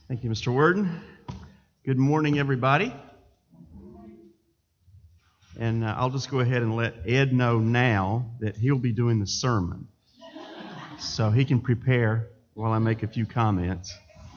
Thank you, Mr. Worden. Good morning, everybody. And I'll just go ahead and let Ed know now that he'll be doing the sermon, so he can prepare while I make a few comments.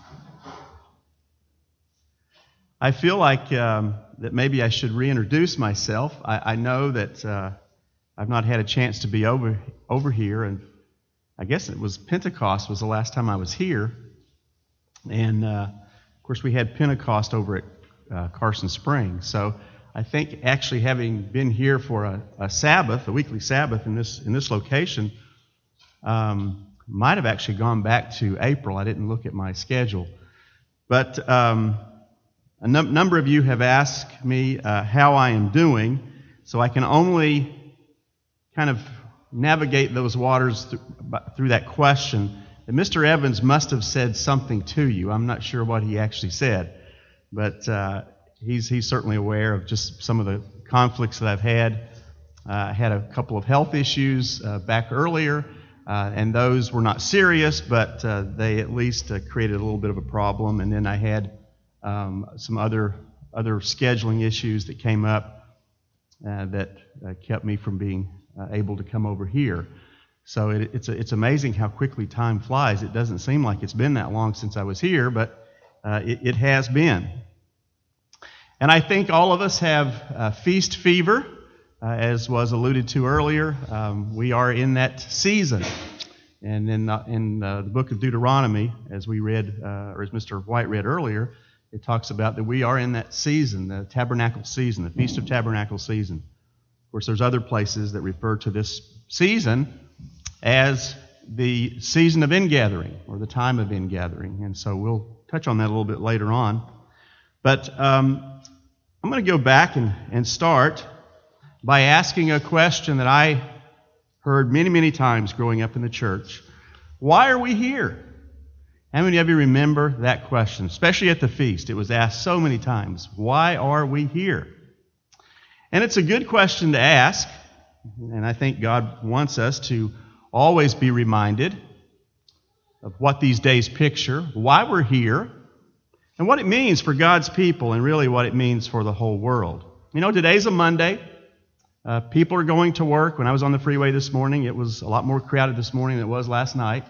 I feel like that maybe I should reintroduce myself. I know that I've not had a chance to be over here, and I guess it was Pentecost was the last time I was here. And, of course, we had Pentecost over at Carson Springs. So I think actually having been here for a Sabbath, a weekly Sabbath in this location, might have actually gone back to April. I didn't look at my schedule. But a number of you have asked me how I am doing, so I can only kind of navigate those waters through that question. And Mr. Evans must have said something to you. I'm not sure what he actually said, but he's certainly aware of just some of the conflicts that I've had. I had a couple of health issues back earlier, and those were not serious, but they at least created a little bit of a problem. And then I had some other scheduling issues that came up that kept me from being able to come over here. So it's amazing how quickly time flies. It doesn't seem like it's been that long since I was here, but it has been. And I think all of us have feast fever, as was alluded to earlier. We are in that season. And in the book of Deuteronomy, as we read, or as Mr. White read earlier, it talks about that we are in that season, the tabernacle season, the Feast of Tabernacle season. Of course, there's other places that refer to this season as the season of ingathering, or the time of ingathering. And so we'll touch on that a little bit later on. But I'm going to go back and start by asking a question that I heard many, many times growing up in the church. Why are we here? How many of you remember that question? Especially at the feast. It was asked so many times. Why are we here? And it's a good question to ask. And I think God wants us to always be reminded of what these days picture, why we're here, and what it means for God's people, and really what it means for the whole world. You know, today's a Monday. People are going to work. When I was on the freeway this morning, it was a lot more crowded this morning than it was last night.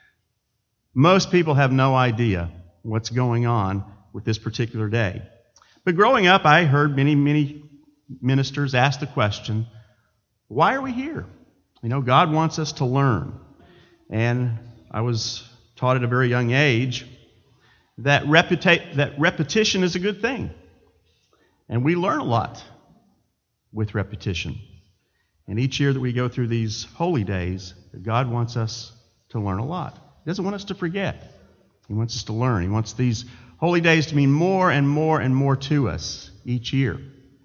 Most people have no idea what's going on with this particular day. But growing up, I heard many, many ministers ask the question, why are we here? You know, God wants us to learn. And I was taught at a very young age that repetition is a good thing. And we learn a lot with repetition. And each year that we go through these holy days, God wants us to learn a lot. He doesn't want us to forget. He wants us to learn. He wants these holy days to mean more and more and more to us each year.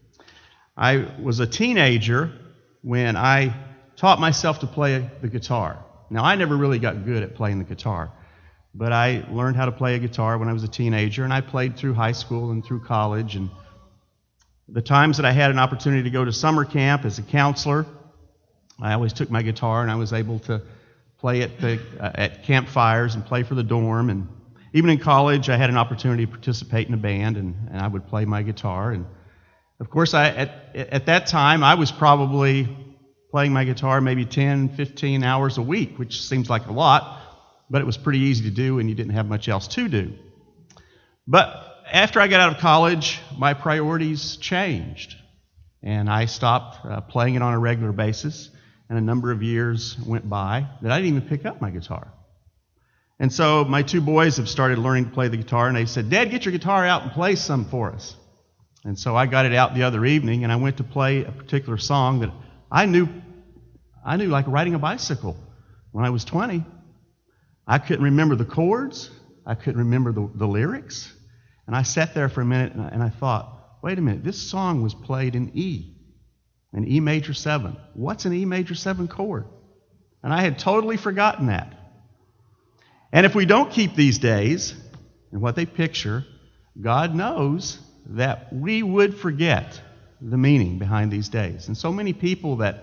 I was a teenager when I taught myself to play the guitar. Now, I never really got good at playing the guitar, but I learned how to play a guitar when I was a teenager, and I played through high school and through college. And the times that I had an opportunity to go to summer camp as a counselor, I always took my guitar, and I was able to play at campfires and play for the dorm. And even in college, I had an opportunity to participate in a band, and I would play my guitar. And of course, at that time, I was probably playing my guitar maybe 10, 15 hours a week, which seems like a lot, but it was pretty easy to do and you didn't have much else to do. But after I got out of college, my priorities changed, and I stopped playing it on a regular basis, and a number of years went by that I didn't even pick up my guitar. And so my two boys have started learning to play the guitar, and they said, "Dad, get your guitar out and play some for us." And so I got it out the other evening, and I went to play a particular song that I knew like riding a bicycle when I was 20. I couldn't remember the chords. I couldn't remember the lyrics. And I sat there for a minute and I thought, wait a minute, this song was played in E, an E major 7. What's an E major 7 chord? And I had totally forgotten that. And if we don't keep these days and what they picture, God knows that we would forget the meaning behind these days. And so many people that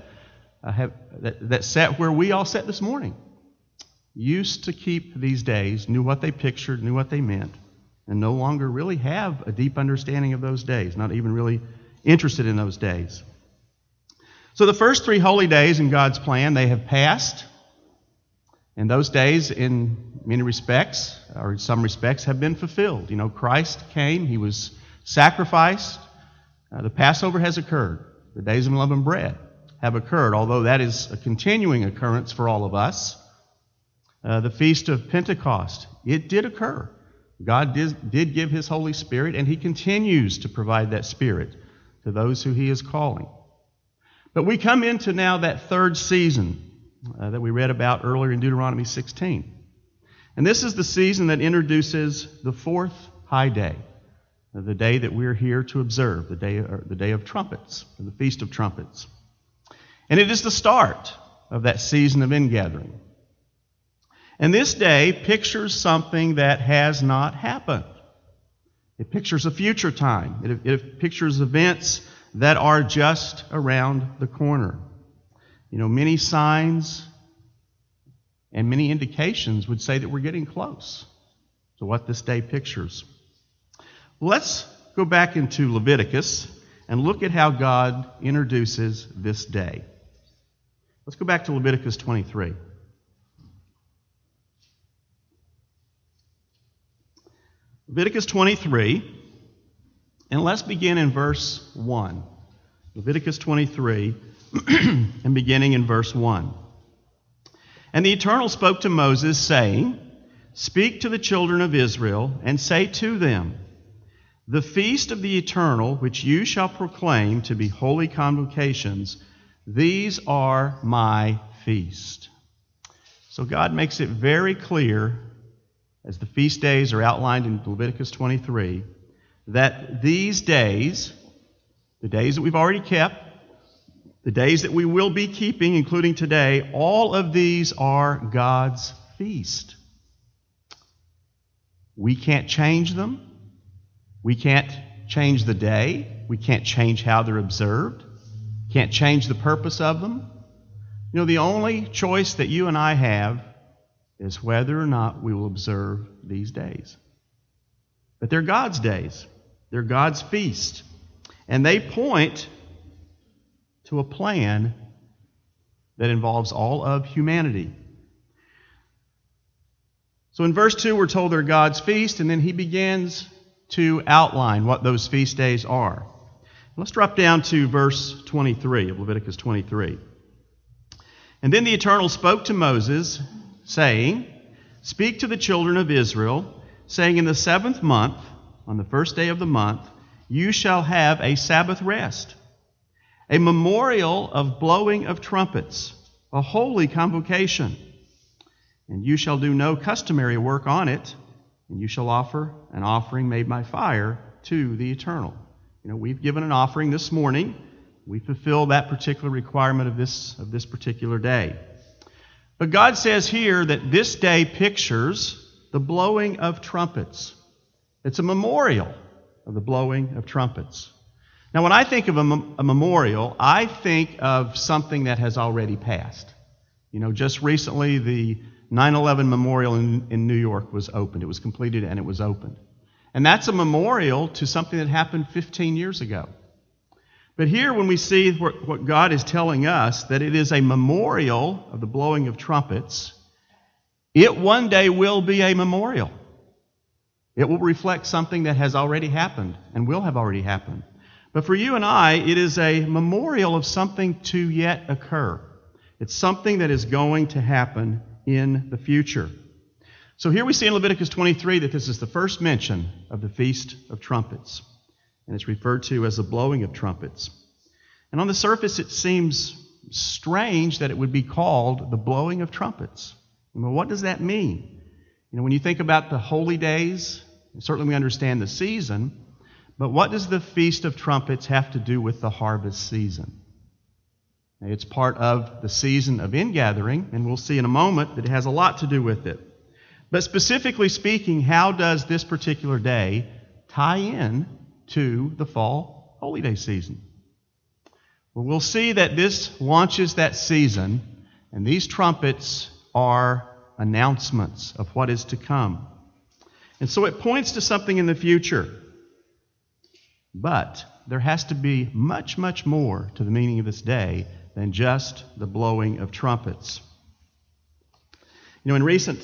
sat where we all sat this morning used to keep these days, knew what they pictured, knew what they meant, and no longer really have a deep understanding of those days, not even really interested in those days. So the first 3 holy days in God's plan, they have passed. And those days, in many respects, or in some respects, have been fulfilled. Christ came. He was sacrificed. The Passover has occurred. The days of unleavened bread have occurred, although that is a continuing occurrence for all of us. The Feast of Pentecost, it did occur. God did give His Holy Spirit, and He continues to provide that Spirit to those who He is calling. But we come into now that third season that we read about earlier in Deuteronomy 16. And this is the season that introduces the fourth high day, the day that we're here to observe, the day of trumpets, or the Feast of Trumpets. And it is the start of that season of ingathering. And this day pictures something that has not happened. It pictures a future time. It pictures events that are just around the corner. Many signs and many indications would say that we're getting close to what this day pictures. Let's go back into Leviticus and look at how God introduces this day. Let's go back to Leviticus 23. Leviticus 23, and let's begin in verse 1. Leviticus 23, and beginning in verse 1. And the Eternal spoke to Moses, saying, Speak to the children of Israel, and say to them, The feast of the Eternal, which you shall proclaim to be holy convocations, these are my feast. So God makes it very clear, as the feast days are outlined in Leviticus 23, that these days, the days that we've already kept, the days that we will be keeping, including today, all of these are God's feast. We can't change them. We can't change the day. We can't change how they're observed. Can't change the purpose of them. The only choice that you and I have is whether or not we will observe these days. But they're God's days. They're God's feast. And they point to a plan that involves all of humanity. So in verse 2, we're told they're God's feast, and then he begins to outline what those feast days are. Let's drop down to verse 23 of Leviticus 23. And then the Eternal spoke to Moses, saying, Speak to the children of Israel, saying, In the 7th month, on the first day of the month, you shall have a Sabbath rest, a memorial of blowing of trumpets, a holy convocation. And you shall do no customary work on it, and you shall offer an offering made by fire to the Eternal. We've given an offering this morning. We fulfill that particular requirement of this particular day. But God says here that this day pictures the blowing of trumpets. It's a memorial of the blowing of trumpets. Now, when I think of a memorial, I think of something that has already passed. Just recently, the 9/11 Memorial in New York was opened. It was completed and it was opened. And that's a memorial to something that happened 15 years ago. But here, when we see what God is telling us, that it is a memorial of the blowing of trumpets, it one day will be a memorial. It will reflect something that has already happened and will have already happened. But for you and I, it is a memorial of something to yet occur. It's something that is going to happen in the future. So here we see in Leviticus 23 that this is the first mention of the Feast of Trumpets. And it's referred to as the blowing of trumpets. And on the surface, it seems strange that it would be called the blowing of trumpets. What does that mean? When you think about the holy days, certainly we understand the season, but what does the Feast of Trumpets have to do with the harvest season? It's part of the season of ingathering, and we'll see in a moment that it has a lot to do with it. But specifically speaking, how does this particular day tie in to the fall holy day season? Well, we'll see that this launches that season, and these trumpets are announcements of what is to come. And so it points to something in the future. But there has to be much, much more to the meaning of this day than just the blowing of trumpets. You know, in recent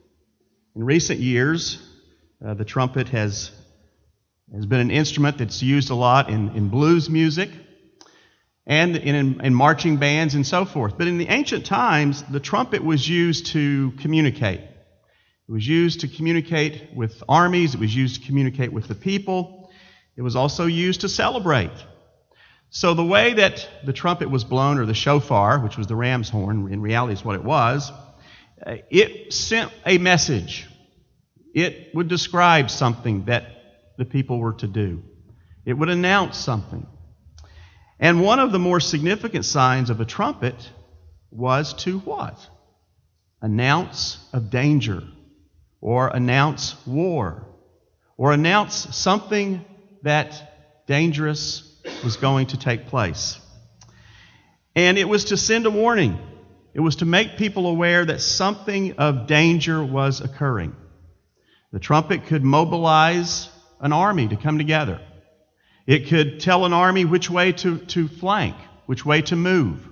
years, the trumpet has been an instrument that's used a lot in blues music and in marching bands and so forth. But in the ancient times, the trumpet was used to communicate. It was used to communicate with armies. It was used to communicate with the people. It was also used to celebrate. So the way that the trumpet was blown, or the shofar, which was the ram's horn, in reality is what it was, it sent a message. It would describe something that the people were to do. It would announce something. And one of the more significant signs of a trumpet was to what? Announce of danger, or announce war, or announce something that dangerous was going to take place. And it was to send a warning. It was to make people aware that something of danger was occurring. The trumpet could mobilize an army to come together. It could tell an army which way to flank, which way to move.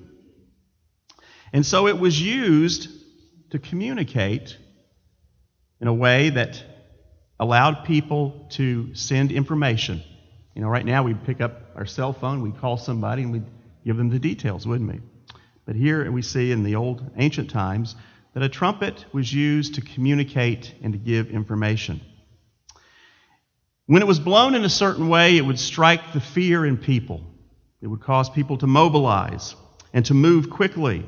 And so it was used to communicate in a way that allowed people to send information. You know, right now we'd pick up our cell phone, we'd call somebody, and we'd give them the details, wouldn't we? But here we see in the old ancient times that a trumpet was used to communicate and to give information. When it was blown in a certain way, it would strike the fear in people. It would cause people to mobilize and to move quickly.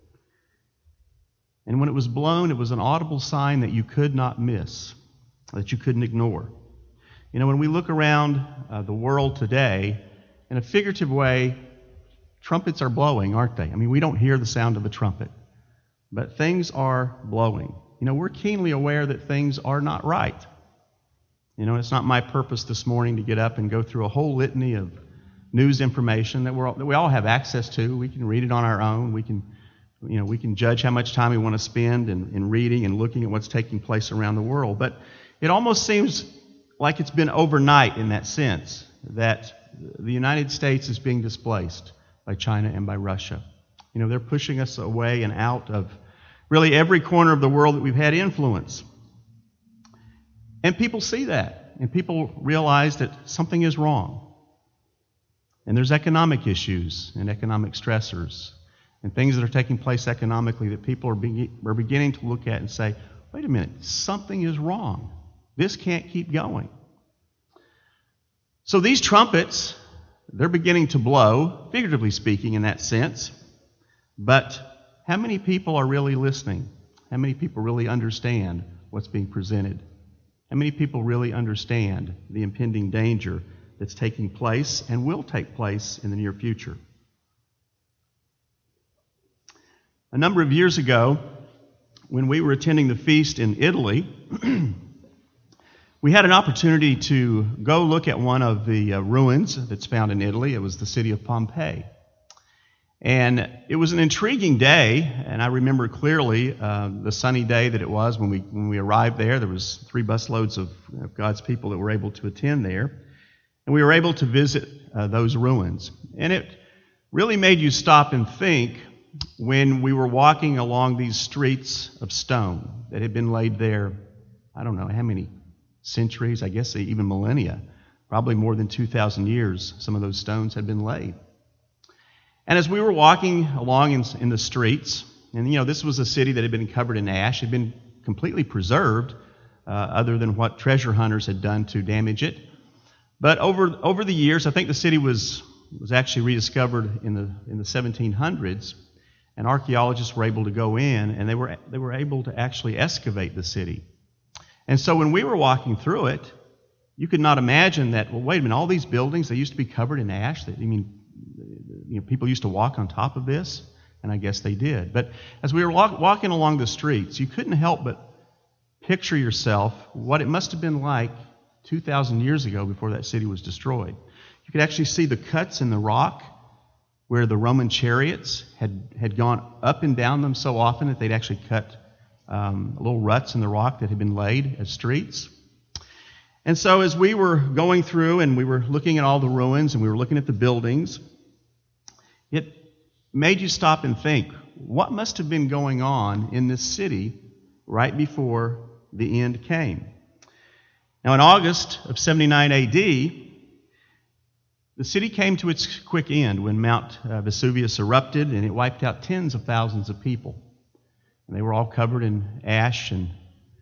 And when it was blown, it was an audible sign that you could not miss, that you couldn't ignore. You know, when we look around the world today, in a figurative way, trumpets are blowing, aren't they? I mean, we don't hear the sound of a trumpet, but things are blowing. You know, we're keenly aware that things are not right. You know, it's not my purpose this morning to get up and go through a whole litany of news information that we all have access to. We can read it on our own. We can judge how much time we want to spend in reading and looking at what's taking place around the world. But it almost seems like it's been overnight in that sense, that the United States is being displaced by China and by Russia. You know, they're pushing us away and out of really every corner of the world that we've had influence. And people see that, and people realize that something is wrong. And there's economic issues and economic stressors and things that are taking place economically that people are beginning to look at and say, wait a minute, something is wrong. This can't keep going. So these trumpets, they're beginning to blow, figuratively speaking in that sense, but how many people are really listening? How many people really understand what's being presented? How many people really understand the impending danger that's taking place and will take place in the near future? A number of years ago, when we were attending the feast in Italy, we had an opportunity to go look at one of the ruins that's found in Italy. It was the city of Pompeii. And it was an intriguing day, and I remember clearly the sunny day that it was when we arrived there. There was 3 busloads of God's people that were able to attend there. And we were able to visit those ruins. And it really made you stop and think when we were walking along these streets of stone that had been laid there, I don't know how many centuries, I guess even millennia, probably more than 2,000 years, some of those stones had been laid. And as we were walking along in the streets, and you know, this was a city that had been covered in ash, had been completely preserved, other than what treasure hunters had done to damage it. But over the years, I think the city was actually rediscovered in the 1700s, and archaeologists were able to go in, and they were able to actually excavate the city. And so when we were walking through it, you could not imagine that, well, wait a minute, all these buildings, they used to be covered in ash. People used to walk on top of this, and I guess they did. But as we were walking along the streets, you couldn't help but picture yourself what it must have been like 2,000 years ago before that city was destroyed. You could actually see the cuts in the rock where the Roman chariots had gone up and down them so often that they'd actually cut little ruts in the rock that had been laid as streets. And so as we were going through and we were looking at all the ruins and we were looking at the buildings, it made you stop and think, what must have been going on in this city right before the end came? Now, in August of 79 AD, the city came to its quick end when Mount Vesuvius erupted, and it wiped out tens of thousands of people. And they were all covered in ash and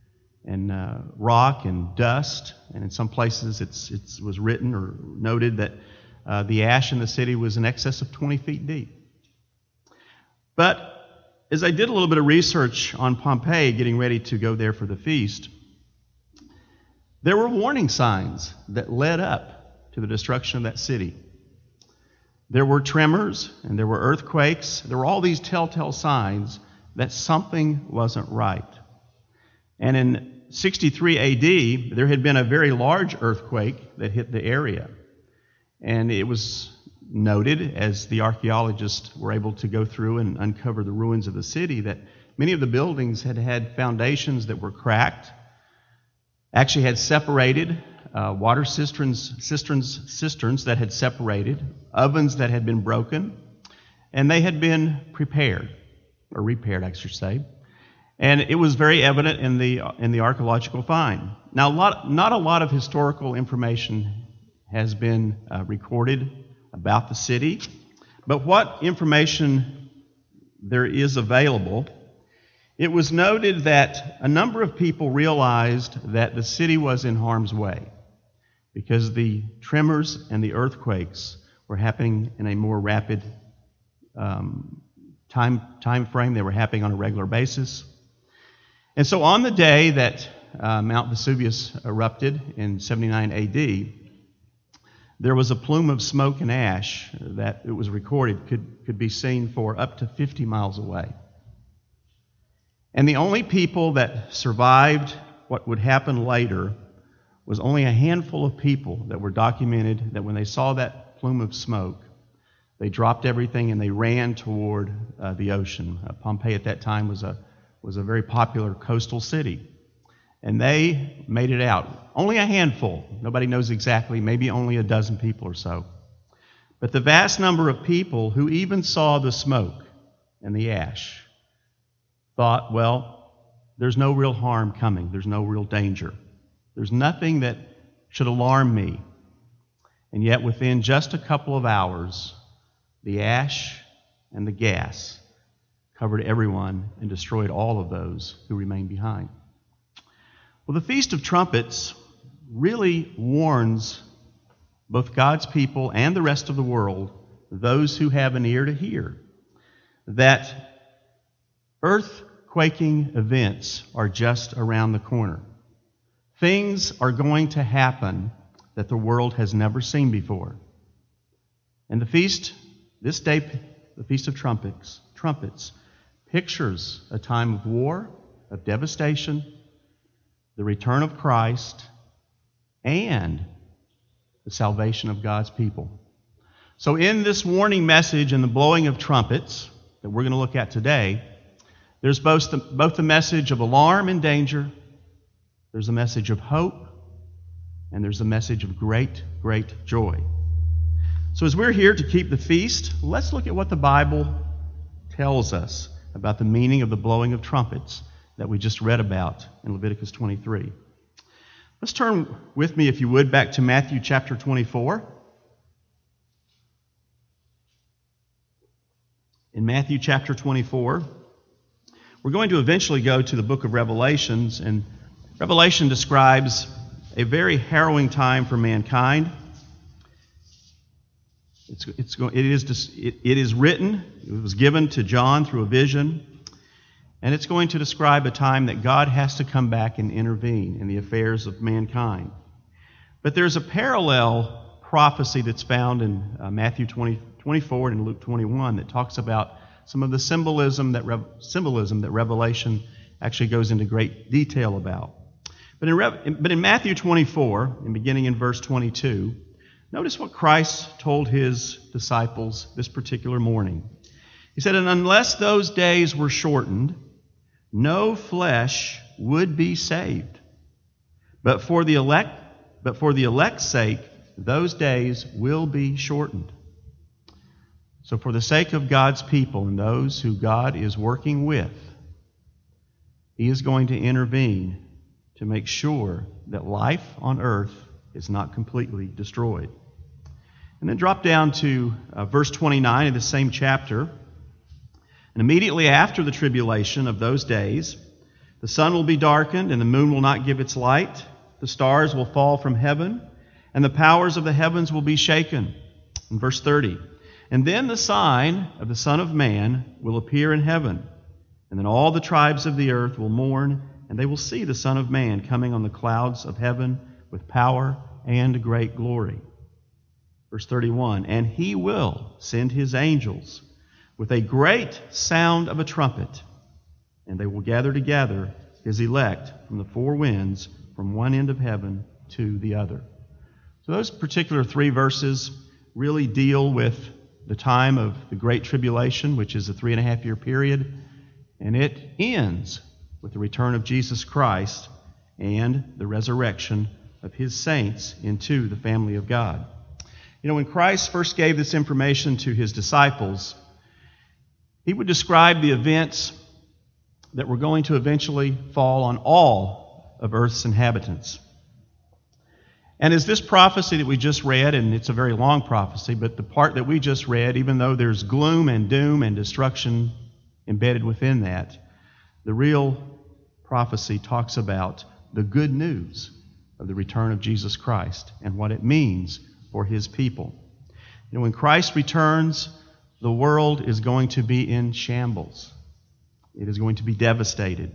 rock and dust. And in some places it was written or noted that the ash in the city was in excess of 20 feet deep. But as I did a little bit of research on Pompeii, getting ready to go there for the feast, there were warning signs that led up to the destruction of that city. There were tremors and there were earthquakes. There were all these telltale signs that something wasn't right. And in 63 AD, there had been a very large earthquake that hit the area. And it was noted, as the archaeologists were able to go through and uncover the ruins of the city, that many of the buildings had had foundations that were cracked, actually had separated, water cisterns that had separated, ovens that had been broken, and they had been repaired, I should say. And it was very evident in the archaeological find. Now, not a lot of historical information has been recorded about the city, but what information there is available, it was noted that a number of people realized that the city was in harm's way because the tremors and the earthquakes were happening in a more rapid time frame. They were happening on a regular basis. And so on the day that Mount Vesuvius erupted in 79 AD, there was a plume of smoke and ash that it was recorded could be seen for up to 50 miles away. And the only people that survived what would happen later was only a handful of people that were documented that when they saw that plume of smoke, they dropped everything and they ran toward the ocean. Pompeii at that time was a very popular coastal city. And they made it out. Only a handful. Nobody knows exactly. Maybe only a dozen people or so. But the vast number of people who even saw the smoke and the ash thought, well, there's no real harm coming. There's no real danger. There's nothing that should alarm me. And yet within just a couple of hours, the ash and the gas covered everyone and destroyed all of those who remained behind. Well, the Feast of Trumpets really warns both God's people and the rest of the world, those who have an ear to hear, that earth-quaking events are just around the corner. Things are going to happen that the world has never seen before. And the feast, this day, the Feast of Trumpets, pictures a time of war, of devastation, the return of Christ, and the salvation of God's people. So in this warning message and the blowing of trumpets that we're going to look at today, there's both the message of alarm and danger, there's a message of hope, and there's a message of great, great joy. So as we're here to keep the feast, let's look at what the Bible tells us about the meaning of the blowing of trumpets that we just read about in Leviticus 23. Let's turn with me, if you would, back to Matthew chapter 24. In Matthew chapter 24, we're going to eventually go to the book of Revelations, and Revelation describes a very harrowing time for mankind. It is written, it was given to John through a vision, and it's going to describe a time that God has to come back and intervene in the affairs of mankind. But there's a parallel prophecy that's found in Matthew 24 and Luke 21 that talks about some of the symbolism that Revelation actually goes into great detail about. But in Matthew 24, and beginning in verse 22, notice what Christ told his disciples this particular morning. He said, "And unless those days were shortened, no flesh would be saved. But for the elect but for the elect's sake, those days will be shortened. So for the sake of God's people and those who God is working with, He is going to intervene to make sure that life on earth is not completely destroyed. And then drop down to verse 29 of the same chapter. And immediately after the tribulation of those days, the sun will be darkened, and the moon will not give its light. The stars will fall from heaven, and the powers of the heavens will be shaken. In verse 30, and then the sign of the Son of Man will appear in heaven, and then all the tribes of the earth will mourn, and they will see the Son of Man coming on the clouds of heaven with power and great glory. Verse 31, and He will send His angels with a great sound of a trumpet, and they will gather together His elect from the four winds, from one end of heaven to the other. So those particular three verses really deal with the time of the Great Tribulation, which is a 3.5-year period, and it ends with the return of Jesus Christ and the resurrection of His saints into the family of God. You know, when Christ first gave this information to His disciples, He would describe the events that were going to eventually fall on all of earth's inhabitants. And as this prophecy that we just read, and it's a very long prophecy, but the part that we just read, even though there's gloom and doom and destruction embedded within that, the real prophecy talks about the good news of the return of Jesus Christ and what it means for His people. You know, when Christ returns, the world is going to be in shambles. It is going to be devastated.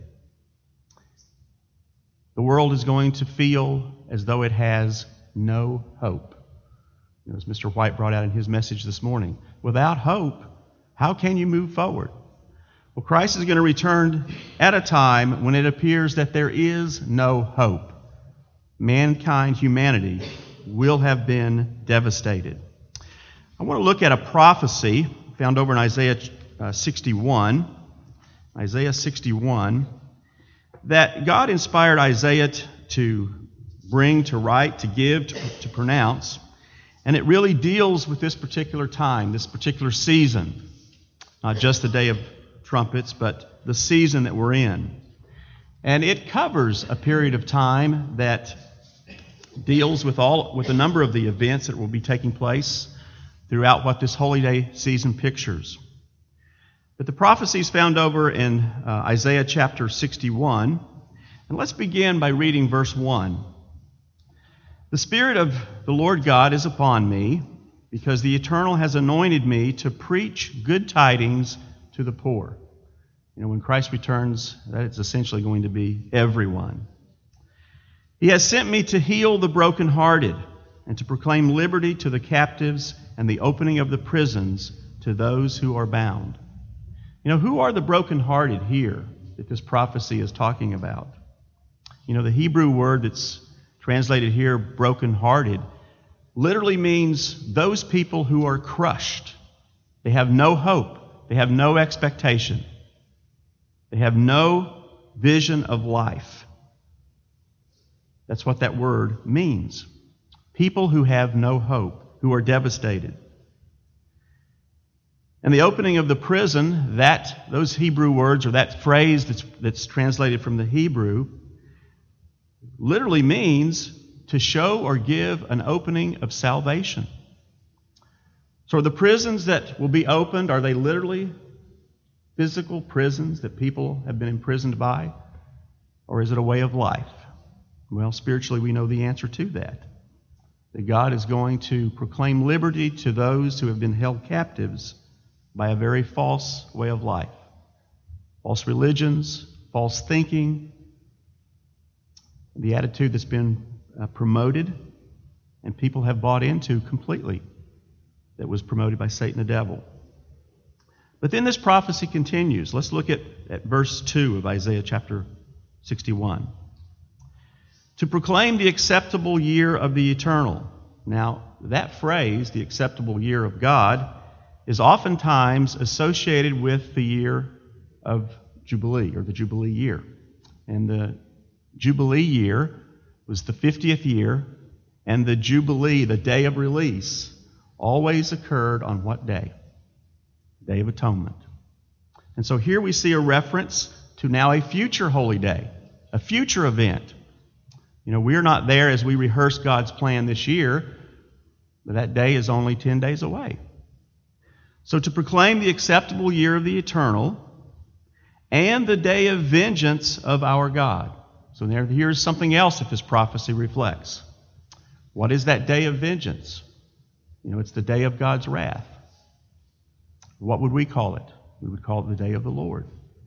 The world is going to feel as though it has no hope. You know, as Mr. White brought out in his message this morning, without hope, how can you move forward? Well, Christ is going to return at a time when it appears that there is no hope. Mankind, humanity, will have been devastated. I want to look at a prophecy found over in Isaiah 61. Isaiah 61. That God inspired Isaiah to bring, to write, to give, to pronounce. And it really deals with this particular time, this particular season. Not just the day of trumpets, but the season that we're in. And it covers a period of time that deals with a number of the events that will be taking place throughout what this holy day season pictures. But the prophecy is found over in Isaiah chapter 61. And let's begin by reading verse 1. The Spirit of the Lord God is upon me, because the Eternal has anointed me to preach good tidings to the poor. You know, when Christ returns, that is essentially going to be everyone. He has sent me to heal the brokenhearted and to proclaim liberty to the captives and the opening of the prisons to those who are bound. You know, who are the brokenhearted here that this prophecy is talking about? You know, the Hebrew word that's translated here, brokenhearted, literally means those people who are crushed. They have no hope. They have no expectation. They have no vision of life. That's what that word means. People who have no hope, who are devastated. And the opening of the prison, those Hebrew words, or that phrase that's translated from the Hebrew, literally means to show or give an opening of salvation. So the prisons that will be opened, are they literally physical prisons that people have been imprisoned by? Or is it a way of life? Well, spiritually we know the answer to that. That God is going to proclaim liberty to those who have been held captives by a very false way of life. False religions, false thinking, the attitude that's been promoted and people have bought into completely, that was promoted by Satan the devil. But then this prophecy continues. Let's look at verse 2 of Isaiah chapter 61. To proclaim the acceptable year of the Eternal. Now, that phrase, the acceptable year of God, is oftentimes associated with the year of Jubilee, or the Jubilee year. And the Jubilee year was the 50th year and the Jubilee, the day of release, always occurred on what day? Day of Atonement. And so here we see a reference to now a future holy day, a future event. We're not there as we rehearse God's plan this year, but that day is only 10 days away. So to proclaim the acceptable year of the eternal and the day of vengeance of our God. So here's something else that this prophecy reflects. What is that day of vengeance? It's the day of God's wrath. What would we call it? We would call it the day of the Lord.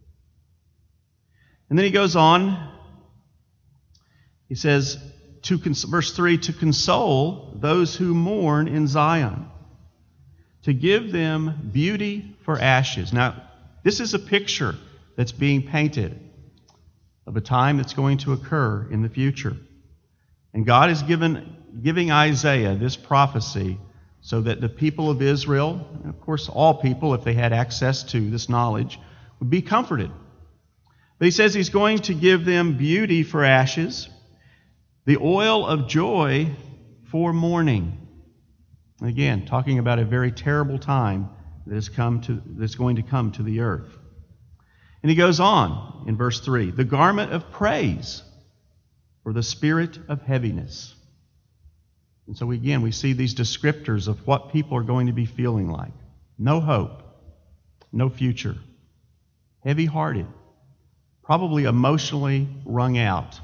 And then he goes on. He says, verse 3, to console those who mourn in Zion, to give them beauty for ashes. Now, this is a picture that's being painted of a time that's going to occur in the future. And God is giving Isaiah this prophecy so that the people of Israel, and of course all people, if they had access to this knowledge, would be comforted. But he says he's going to give them beauty for ashes, the oil of joy for mourning. Again, talking about a very terrible time that's going to come to the earth. And he goes on in verse 3, the garment of praise for the spirit of heaviness. And so again, we see these descriptors of what people are going to be feeling like. No hope, no future, heavy-hearted, probably emotionally wrung out,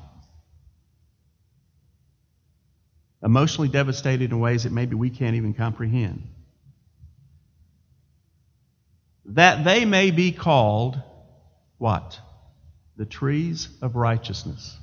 emotionally devastated in ways that maybe we can't even comprehend. That they may be called, what? The trees of righteousness.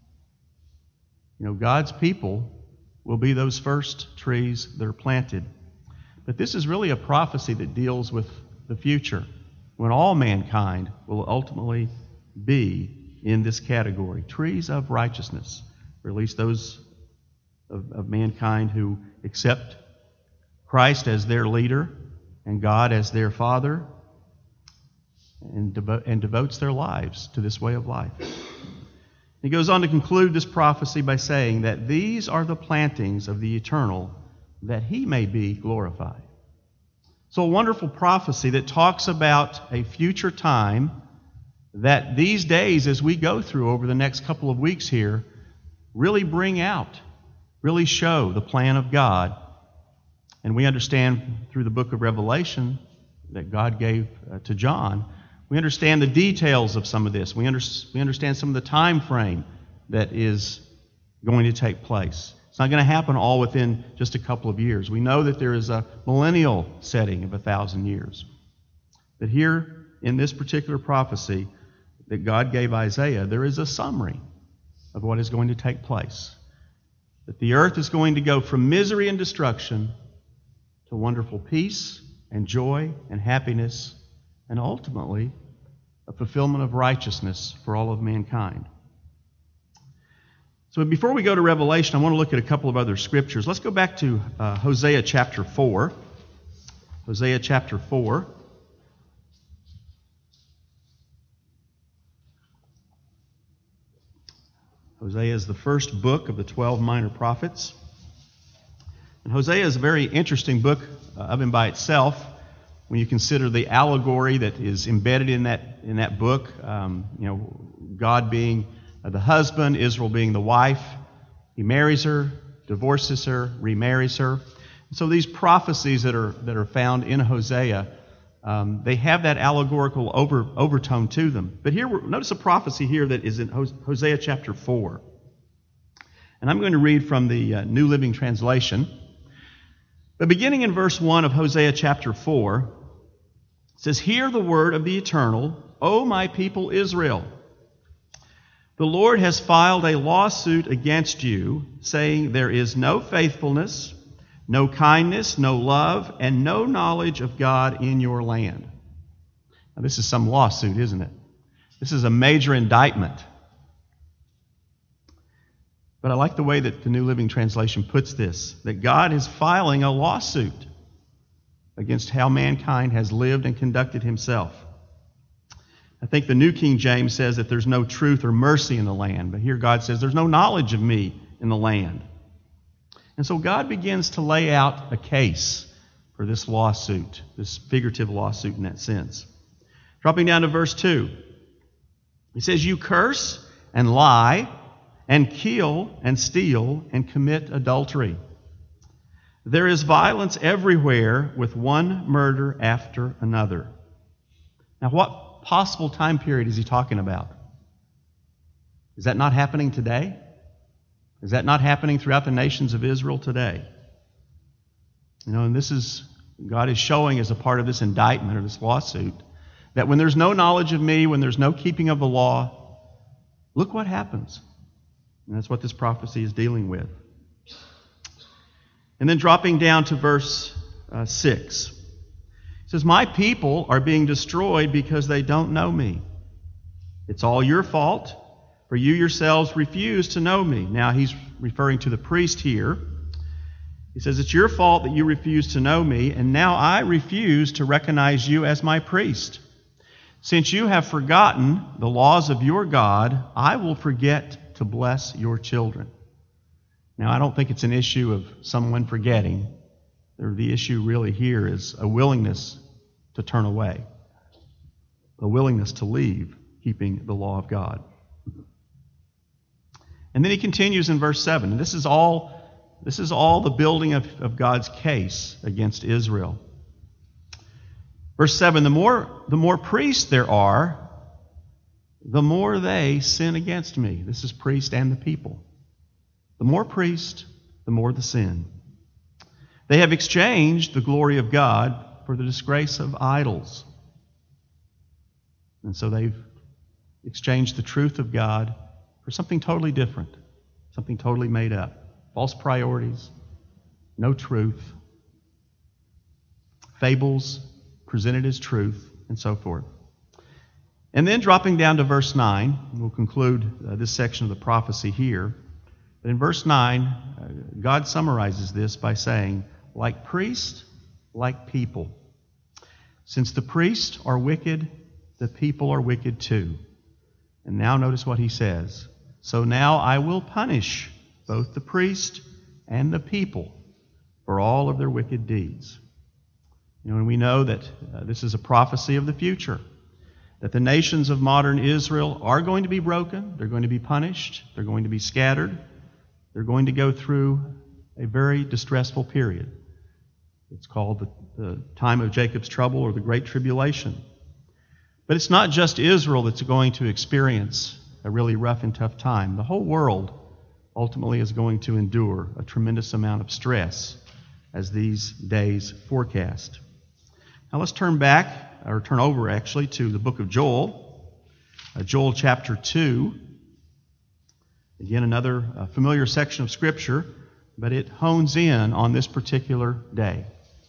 God's people will be those first trees that are planted. But this is really a prophecy that deals with the future, when all mankind will ultimately be in this category, trees of righteousness, or at least those of mankind who accept Christ as their leader and God as their Father and devotes their lives to this way of life. He goes on to conclude this prophecy by saying that these are the plantings of the eternal, that he may be glorified. So a wonderful prophecy that talks about a future time that these days, as we go through over the next couple of weeks here, really bring out, really show the plan of God. And we understand through the book of Revelation that God gave to John, we understand the details of some of this. We understand some of the time frame that is going to take place. It's not going to happen all within just a couple of years. We know that there is a millennial setting of 1,000 years. But here in this particular prophecy that God gave Isaiah, there is a summary of what is going to take place. That the earth is going to go from misery and destruction to wonderful peace and joy and happiness, and ultimately a fulfillment of righteousness for all of mankind. So before we go to Revelation, I want to look at a couple of other scriptures. Let's go back to Hosea chapter 4. Hosea chapter 4. Hosea is the first book of the 12 minor prophets. And Hosea is a very interesting book of and by itself. When you consider the allegory that is embedded in that book, God being the husband, Israel being the wife, he marries her, divorces her, remarries her. So these prophecies that are found in Hosea, they have that allegorical overtone to them. But here, notice a prophecy here that is in Hosea chapter 4. And I'm going to read from the New Living Translation. But beginning in verse 1 of Hosea chapter 4, it says, "Hear the word of the Eternal, O my people Israel. The Lord has filed a lawsuit against you, saying, there is no faithfulness, no kindness, no love, and no knowledge of God in your land." Now, this is some lawsuit, isn't it? This is a major indictment. But I like the way that the New Living Translation puts this, that God is filing a lawsuit against how mankind has lived and conducted himself. I think the New King James says that there's no truth or mercy in the land, but here God says there's no knowledge of me in the land. And so God begins to lay out a case for this lawsuit, this figurative lawsuit in that sense. Dropping down to verse 2, he says, "You curse and lie and kill and steal and commit adultery. There is violence everywhere with one murder after another." Now, what possible time period is he talking about? Is that not happening today? Is that not happening throughout the nations of Israel today? And this is, God is showing as a part of this indictment or this lawsuit, that when there's no knowledge of me, when there's no keeping of the law, look what happens. And that's what this prophecy is dealing with. And then dropping down to verse 6. It says, "My people are being destroyed because they don't know me. It's all your fault, for you yourselves refuse to know me." Now he's referring to the priest here. He says, "It's your fault that you refuse to know me, and now I refuse to recognize you as my priest. Since you have forgotten the laws of your God, I will forget to bless your children." Now, I don't think it's an issue of someone forgetting. The issue really here is a willingness to turn away, a willingness to leave keeping the law of God. And then he continues in verse 7. And this is all the building of God's case against Israel. Verse 7, the more priests there are, the more they sin against me. This is priest and the people. The more priest, the more the sin. They have exchanged the glory of God for the disgrace of idols. And so they've exchanged the truth of God for something totally different, something totally made up. False priorities, no truth, fables presented as truth, and so forth. And then dropping down to verse 9, we'll conclude this section of the prophecy here. But in verse 9, God summarizes this by saying, "Like priests, like people. Since the priests are wicked, the people are wicked too." And now notice what he says. "So now I will punish both the priest and the people for all of their wicked deeds." And we know that this is a prophecy of the future, that the nations of modern Israel are going to be broken, they're going to be punished, they're going to be scattered, they're going to go through a very distressful period. It's called the time of Jacob's trouble or the Great Tribulation. But it's not just Israel that's going to experience a really rough and tough time. The whole world ultimately is going to endure a tremendous amount of stress as these days forecast. Now let's turn over actually to the book of Joel, Joel chapter 2. Again, another familiar section of Scripture, but it hones in on this particular day.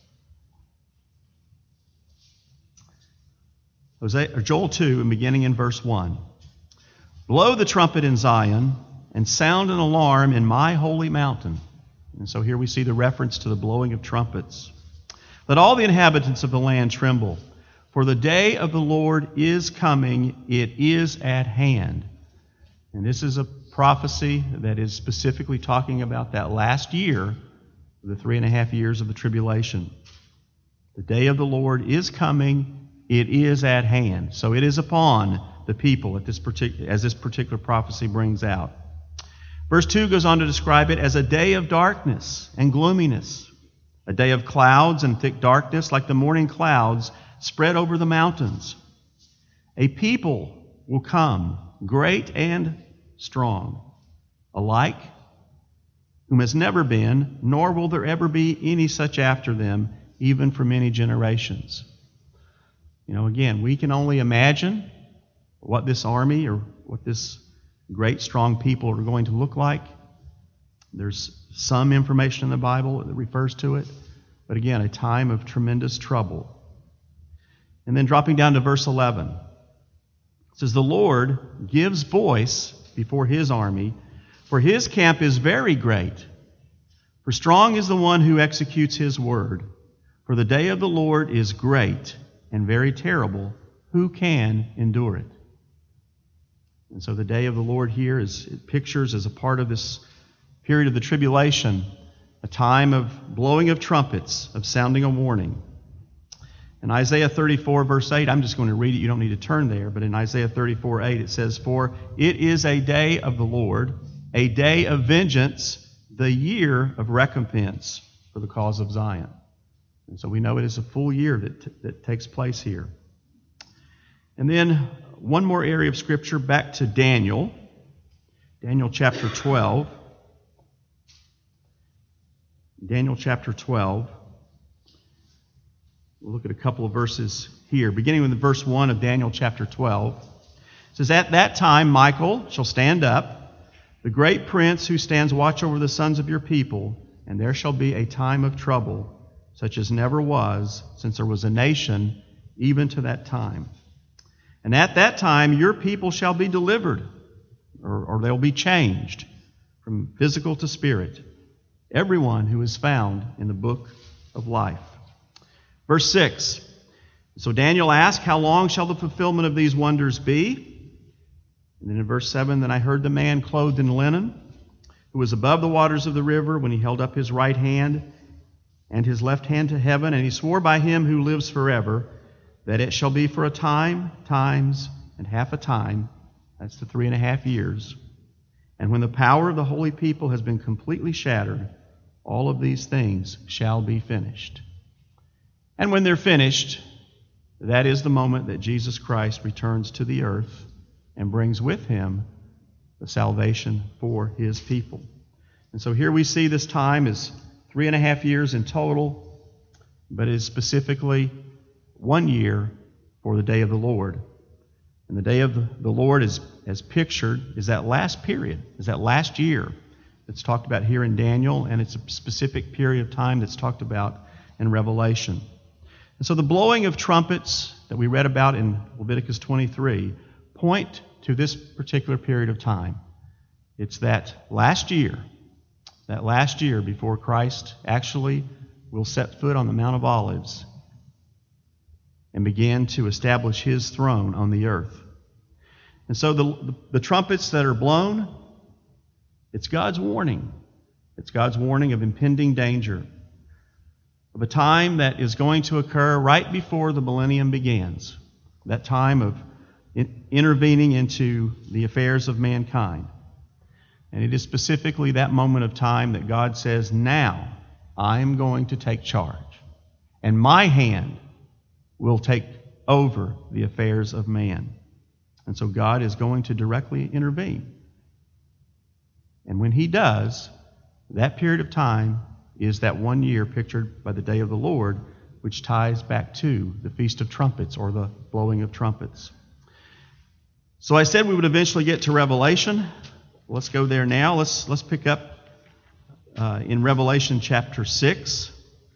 Joel 2, and beginning in verse 1. "Blow the trumpet in Zion, and sound an alarm in my holy mountain." And so here we see the reference to the blowing of trumpets. "Let all the inhabitants of the land tremble, for the day of the Lord is coming, it is at hand." And this is a prophecy that is specifically talking about that last year, the 3.5 years of the tribulation. The day of the Lord is coming, it is at hand. So it is upon the people as this particular prophecy brings out. Verse 2 goes on to describe it as a day of darkness and gloominess, a day of clouds and thick darkness like the morning clouds spread over the mountains. "A people will come, great and strong, alike, whom has never been, nor will there ever be any such after them, even for many generations." Again, we can only imagine what this army or what this great, strong people are going to look like. There's some information in the Bible that refers to it, but again, a time of tremendous trouble. And then dropping down to verse 11, it says, "The Lord gives voice before His army, for His camp is very great. For strong is the one who executes His word. For the day of the Lord is great and very terrible. Who can endure it?" And so the day of the Lord here it pictures as a part of this period of the tribulation a time of blowing of trumpets, of sounding a warning. In Isaiah 34, verse 8, I'm just going to read it. You don't need to turn there. But in Isaiah 34, 8, it says, "For it is a day of the Lord, a day of vengeance, the year of recompense for the cause of Zion." And so we know it is a full year that takes place here. And then one more area of Scripture, back to Daniel. Daniel chapter 12. Daniel chapter 12. We'll look at a couple of verses here, beginning with verse 1 of Daniel chapter 12. It says, "At that time Michael shall stand up, the great prince who stands watch over the sons of your people, and there shall be a time of trouble, such as never was, since there was a nation, even to that time. And at that time your people shall be delivered," or they'll be changed, "from physical to spirit, everyone who is found in the book of life." Verse 6, "So Daniel asked, how long shall the fulfillment of these wonders be?" And then in verse 7, "Then I heard the man clothed in linen, who was above the waters of the river, when he held up his right hand and his left hand to heaven, and he swore by him who lives forever, that it shall be for a time, times, and half a time," that's the 3.5 years, "and when the power of the holy people has been completely shattered, all of these things shall be finished." And when they're finished, that is the moment that Jesus Christ returns to the earth and brings with him the salvation for his people. And so here we see this time is 3.5 years in total, but it is specifically 1 year for the day of the Lord. And the day of the Lord is, as pictured, is that last period, is that last year that's talked about here in Daniel, and it's a specific period of time that's talked about in Revelation. And so the blowing of trumpets that we read about in Leviticus 23 point to this particular period of time. It's that last year before Christ actually will set foot on the Mount of Olives and begin to establish his throne on the earth. And so the trumpets that are blown, it's God's warning. It's God's warning of impending danger, of a time that is going to occur right before the millennium begins, that time of intervening into the affairs of mankind. And it is specifically that moment of time that God says, "Now I'm going to take charge, and my hand will take over the affairs of man." And so God is going to directly intervene. And when he does, that period of time is that 1 year pictured by the day of the Lord, which ties back to the Feast of Trumpets, or the blowing of trumpets. So I said we would eventually get to Revelation. Let's go there now. Let's pick up in Revelation chapter 6.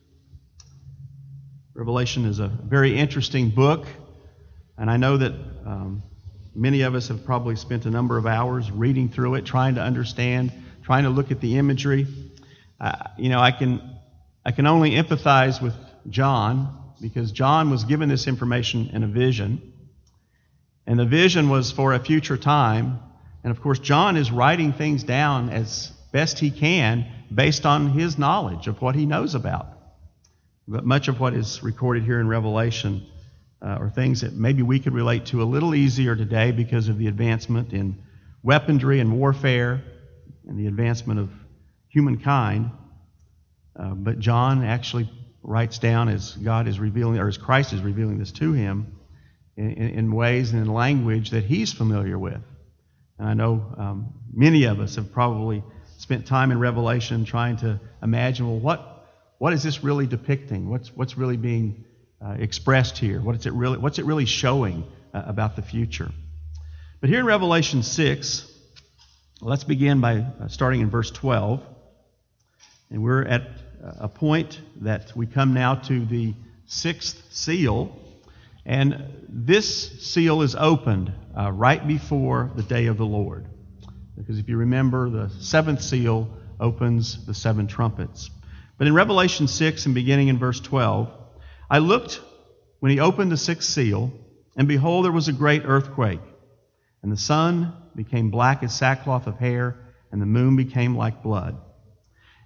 Revelation is a very interesting book, and I know that many of us have probably spent a number of hours reading through it, trying to understand, trying to look at the imagery. I can only empathize with John, because John was given this information in a vision, and the vision was for a future time. And of course, John is writing things down as best he can based on his knowledge of what he knows about. But much of what is recorded here in Revelation are things that maybe we could relate to a little easier today because of the advancement in weaponry and warfare and the advancement of humankind. But John actually writes down as God is revealing, or as Christ is revealing this to him in ways and in language that he's familiar with. And I know many of us have probably spent time in Revelation trying to imagine, well, what is this really depicting? What's really being expressed here? What's it really showing about the future? But here in Revelation 6, let's begin by starting in verse 12. And we're at a point that we come now to the 6th seal. And this seal is opened right before the day of the Lord. Because if you remember, the 7th seal opens the 7 trumpets. But in Revelation 6, and beginning in verse 12, I looked when he opened the 6th seal, and behold, there was a great earthquake. And the sun became black as sackcloth of hair, and the moon became like blood.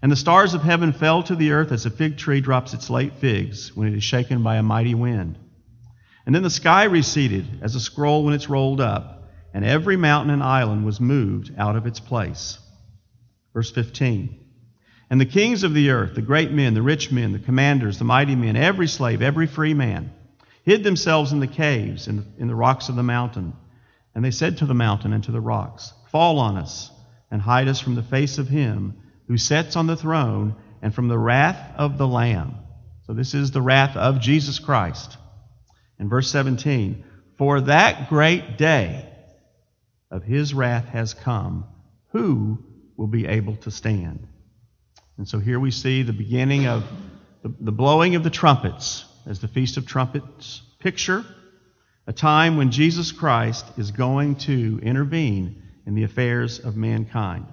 And the stars of heaven fell to the earth as a fig tree drops its late figs when it is shaken by a mighty wind. And then the sky receded as a scroll when it's rolled up, and every mountain and island was moved out of its place. Verse 15. And the kings of the earth, the great men, the rich men, the commanders, the mighty men, every slave, every free man, hid themselves in the caves, in the rocks of the mountain. And they said to the mountain and to the rocks, Fall on us, and hide us from the face of him who sits on the throne, and from the wrath of the Lamb. So this is the wrath of Jesus Christ. In verse 17, For that great day of his wrath has come. Who will be able to stand? And so here we see the beginning of the blowing of the trumpets as the Feast of Trumpets picture, a time when Jesus Christ is going to intervene in the affairs of mankind.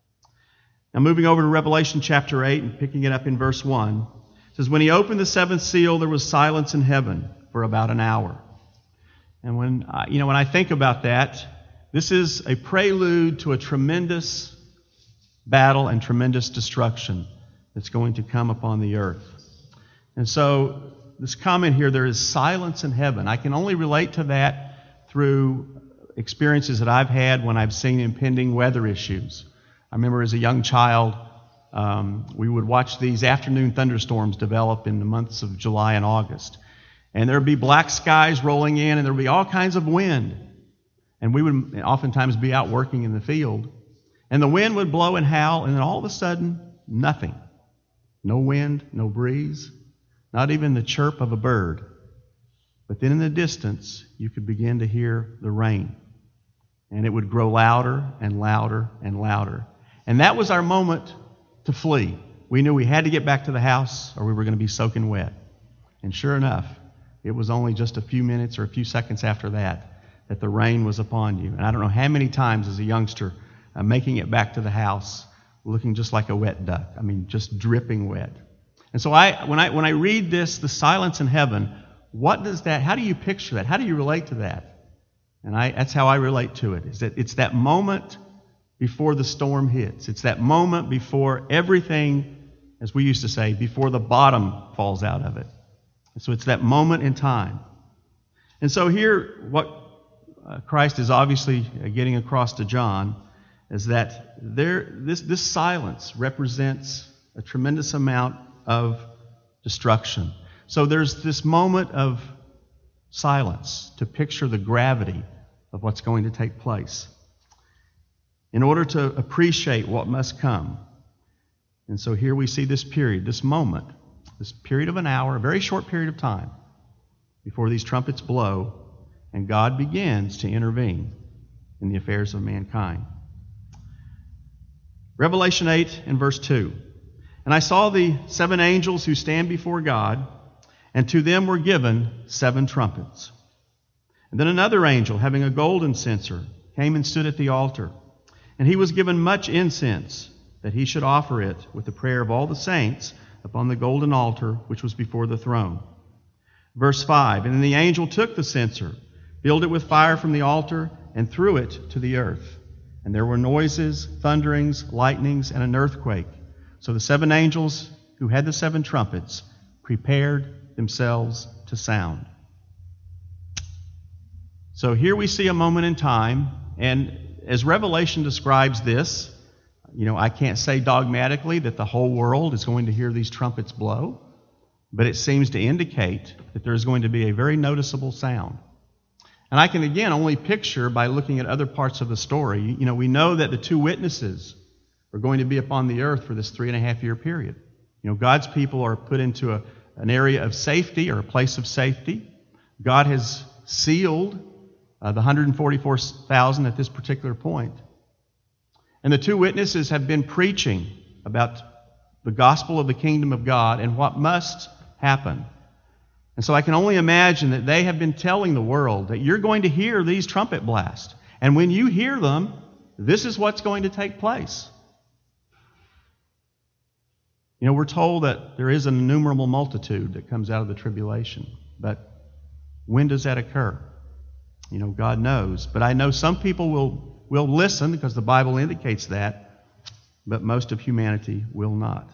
Now moving over to Revelation chapter 8 and picking it up in verse 1, it says, When he opened the seventh seal, there was silence in heaven for about an hour. And when I think about that, this is a prelude to a tremendous battle and tremendous destruction that's going to come upon the earth. And so this comment here, there is silence in heaven. I can only relate to that through experiences that I've had when I've seen impending weather issues. I remember as a young child, we would watch these afternoon thunderstorms develop in the months of July and August. And there would be black skies rolling in, and there would be all kinds of wind. And we would oftentimes be out working in the field. And the wind would blow and howl, and then all of a sudden, nothing. No wind, no breeze, not even the chirp of a bird. But then in the distance, you could begin to hear the rain. And it would grow louder and louder and louder. And that was our moment to flee. We knew we had to get back to the house or we were going to be soaking wet. And sure enough, it was only just a few minutes or a few seconds after that the rain was upon you. And I don't know how many times as a youngster, making it back to the house, looking just like a wet duck. I mean, just dripping wet. And so when I read this, the silence in heaven, how do you picture that? How do you relate to that? And that's how I relate to it, is that it's that moment before the storm hits. It's that moment before everything, as we used to say, before the bottom falls out of it. And so it's that moment in time. And so here, what Christ is obviously getting across to John is that this silence represents a tremendous amount of destruction. So there's this moment of silence to picture the gravity of what's going to take place in order to appreciate what must come. And so here we see this period, this moment, this period of an hour, a very short period of time before these trumpets blow and God begins to intervene in the affairs of mankind. Revelation 8 and verse 2. And I saw the 7 angels who stand before God, and to them were given 7 trumpets. And then another angel, having a golden censer, came and stood at the altar. And he was given much incense, that he should offer it with the prayer of all the saints upon the golden altar which was before the throne. Verse 5, And then the angel took the censer, filled it with fire from the altar, and threw it to the earth. And there were noises, thunderings, lightnings, and an earthquake. So the 7 angels who had the 7 trumpets prepared themselves to sound. So here we see a moment in time, and as Revelation describes this, I can't say dogmatically that the whole world is going to hear these trumpets blow, but it seems to indicate that there is going to be a very noticeable sound. And I can, again, only picture by looking at other parts of the story. We know that the 2 witnesses are going to be upon the earth for this 3.5-year period. God's people are put into an area of safety or a place of safety. God has sealed the 144,000 at this particular point. And the 2 witnesses have been preaching about the gospel of the kingdom of God and what must happen. And so I can only imagine that they have been telling the world that you're going to hear these trumpet blasts. And when you hear them, this is what's going to take place. We're told that there is an innumerable multitude that comes out of the tribulation. But when does that occur? God knows. But I know some people will listen because the Bible indicates that. but most of humanity will not.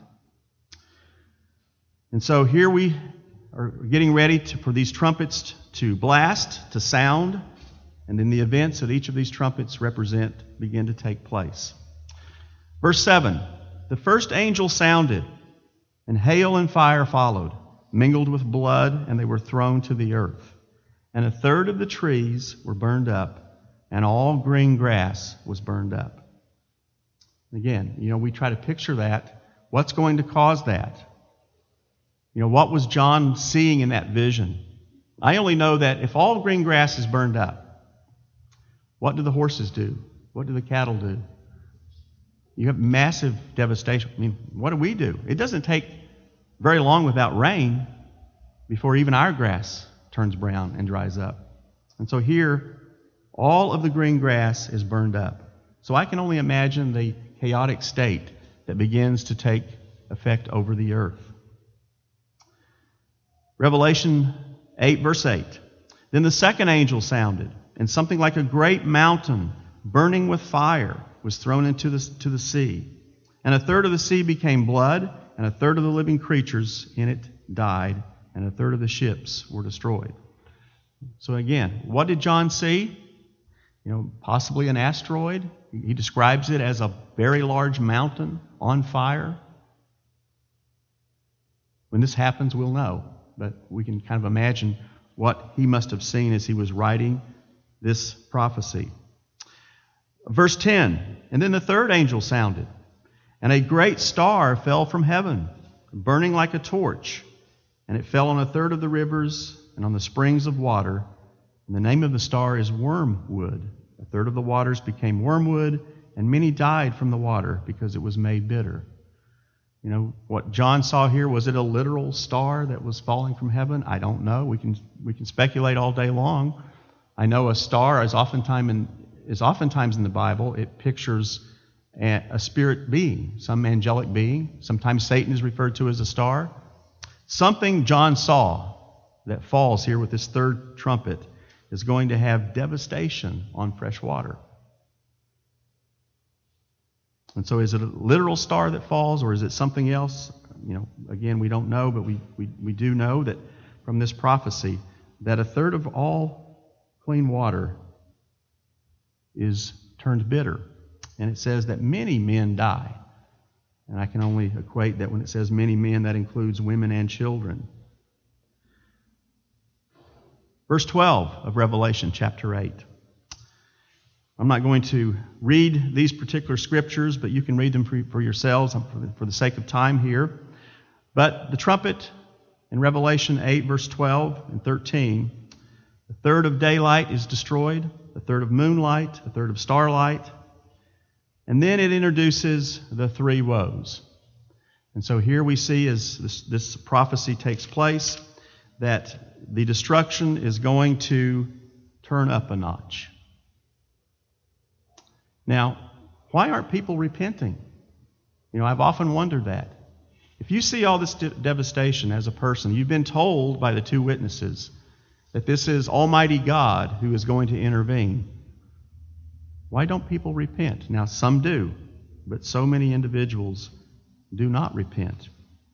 And so here we are getting ready for these trumpets to blast, to sound, and then the events that each of these trumpets represent begin to take place. Verse 7, the first angel sounded, and hail and fire followed, mingled with blood, and they were thrown to the earth. And a third of the trees were burned up, and all green grass was burned up. Again, we try to picture that. What's going to cause that? What was John seeing in that vision? I only know that if all green grass is burned up, what do the horses do? What do the cattle do? You have massive devastation. What do we do? It doesn't take very long without rain before even our grass turns brown and dries up. And so here, all of the green grass is burned up. So I can only imagine the chaotic state that begins to take effect over the earth. Revelation 8, verse 8. Then the second angel sounded, and something like a great mountain burning with fire was thrown into the sea. And a third of the sea became blood, and a third of the living creatures in it died, and a third of the ships were destroyed. So again, what did John see? Possibly an asteroid. He describes it as a very large mountain on fire. When this happens, we'll know. But we can kind of imagine what he must have seen as he was writing this prophecy. Verse 10, and then the third angel sounded, and a great star fell from heaven, burning like a torch, and it fell on a third of the rivers and on the springs of water. And the name of the star is Wormwood. A third of the waters became wormwood, and many died from the water because it was made bitter. What John saw here, was it a literal star that was falling from heaven? I don't know. We can speculate all day long. I know a star is oftentimes in the Bible, it pictures a spirit being, some angelic being. Sometimes Satan is referred to as a star. Something John saw that falls here with this third trumpet is going to have devastation on fresh water. And so is it a literal star that falls, or is it something else? Again, we don't know, but we do know that from this prophecy that a third of all clean water is turned bitter. And it says that many men die. And I can only equate that when it says many men, that includes women and children. Verse 12 of Revelation chapter 8. I'm not going to read these particular scriptures, but you can read them for yourselves for the sake of time here. But the trumpet in Revelation 8, verse 12 and 13, a third of daylight is destroyed, a third of moonlight, a third of starlight. And then it introduces the three woes. And so here we see, as this prophecy takes place, that the destruction is going to turn up a notch. Now, why aren't people repenting? I've often wondered that. If you see all this devastation as a person, you've been told by the two witnesses that this is Almighty God who is going to intervene. Why don't people repent? Now, some do, but so many individuals do not repent.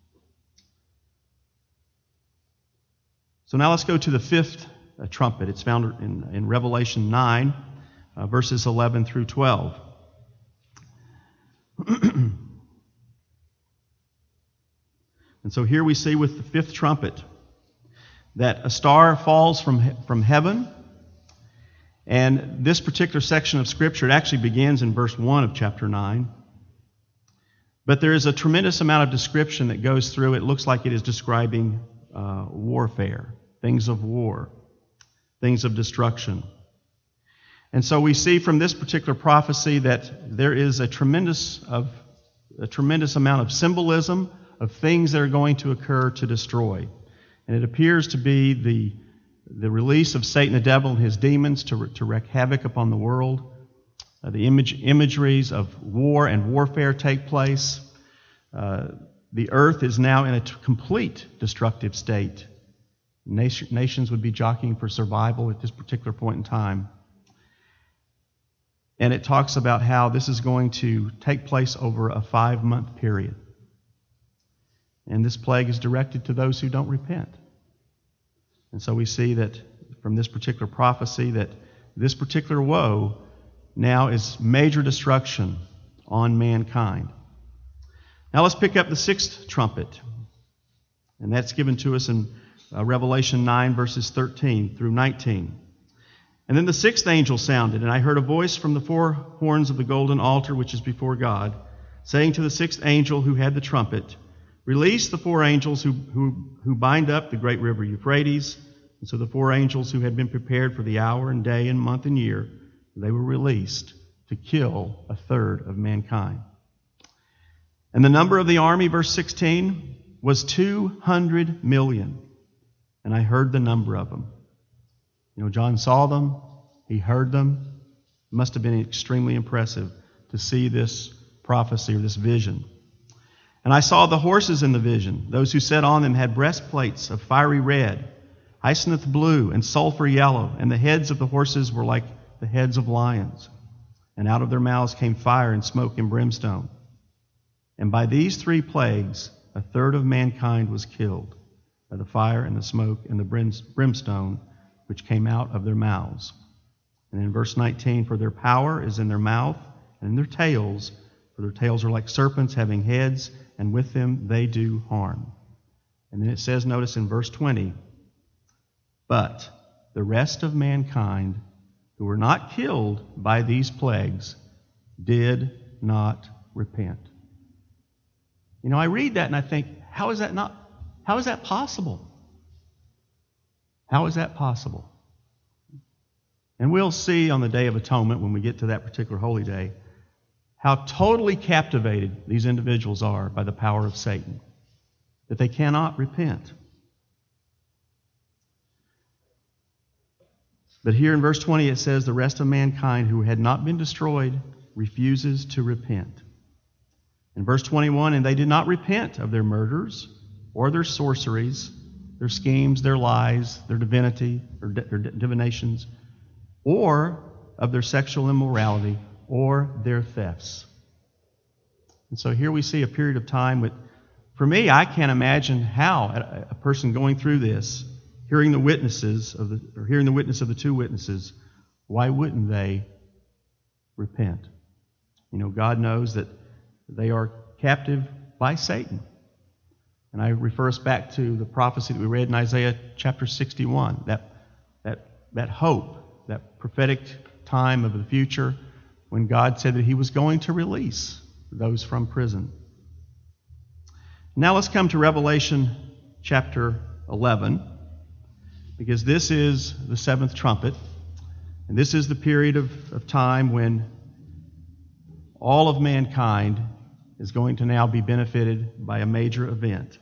So now let's go to the fifth trumpet. It's found in Revelation 9, verses 11 through 12. And so here we see with the fifth trumpet that a star falls from heaven. And this particular section of Scripture, it actually begins in verse 1 of chapter 9. But there is a tremendous amount of description that goes through. It looks like it is describing warfare, things of war, things of destruction. And so we see from this particular prophecy that there is a tremendous amount of symbolism of things that are going to occur to destroy. And it appears to be the release of Satan the devil and his demons to wreak havoc upon the world. The imageries of war and warfare take place. The earth is now in a complete destructive state. Nations would be jockeying for survival at this particular point in time. And it talks about how this is going to take place over a 5-month period. And this plague is directed to those who don't repent. And so we see that from this particular prophecy that this particular woe now is major destruction on mankind. Now let's pick up the 6th trumpet. And that's given to us in Revelation 9, verses 13 through 19. And then the 6th angel sounded, and I heard a voice from the 4 horns of the golden altar which is before God, saying to the 6th angel who had the trumpet, "Release the 4 angels who bind up the great river Euphrates." And so the 4 angels who had been prepared for the hour and day and month and year, they were released to kill 1/3 of mankind. And the number of the army, verse 16, was 200 million. And I heard the number of them. You know, John saw them. He heard them. It must have been extremely impressive to see this prophecy or this vision. And I saw the horses in the vision. Those who sat on them had breastplates of fiery red, hyacinth blue, and sulfur yellow. And the heads of the horses were like the heads of lions. And out of their mouths came fire and smoke and brimstone. And by these 3 plagues, 1/3 of mankind was killed, by the fire and the smoke and the brimstone which came out of their mouths. And in verse 19, "For their power is in their mouth and in their tails, for their tails are like serpents having heads, and with them they do harm." And then it says, notice in verse 20, "But the rest of mankind who were not killed by these plagues did not repent." You know, I read that and I think, how is that possible? How is that possible? And we'll see on the Day of Atonement, when we get to that particular holy day, how totally captivated these individuals are by the power of Satan, that they cannot repent. But here in verse 20 it says, "The rest of mankind who had not been destroyed refuses to repent." In verse 21, "And they did not repent of their murders or their sorceries, their schemes, their lies, their divinity or their divinations, or of their sexual immorality or their thefts." And so here we see a period of time with, for me, I can't imagine how a person going through this, hearing the witness of the 2 witnesses, why wouldn't they repent? You know, God knows that they are captive by Satan. And I refer us back to the prophecy that we read in Isaiah chapter 61, that hope, that prophetic time of the future when God said that He was going to release those from prison. Now let's come to Revelation chapter 11, because this is the 7th trumpet, and this is the period of time when all of mankind is going to now be benefited by a major event.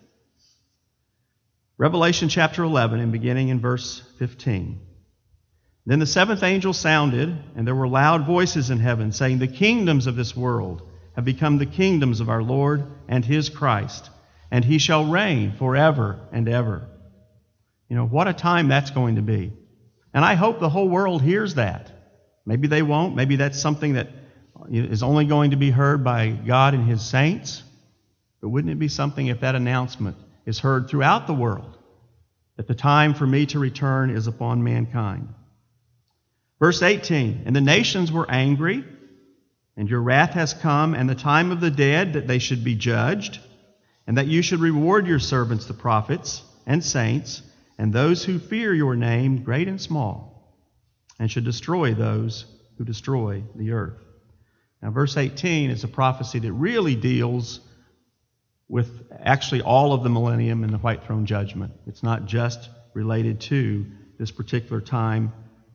Revelation chapter 11, and beginning in verse 15. "Then the 7th angel sounded, and there were loud voices in heaven, saying, 'The kingdoms of this world have become the kingdoms of our Lord and His Christ, and He shall reign forever and ever.'" You know, what a time that's going to be. And I hope the whole world hears that. Maybe they won't. Maybe that's something that is only going to be heard by God and His saints. But wouldn't it be something if that announcement is heard throughout the world, that the time for me to return is upon mankind? Verse 18, "And the nations were angry, and your wrath has come, and the time of the dead, that they should be judged, and that you should reward your servants, the prophets and saints, and those who fear your name, great and small, and should destroy those who destroy the earth." Now, verse 18 is a prophecy that really deals with actually all of the millennium and the white throne judgment. It's not just related to this particular time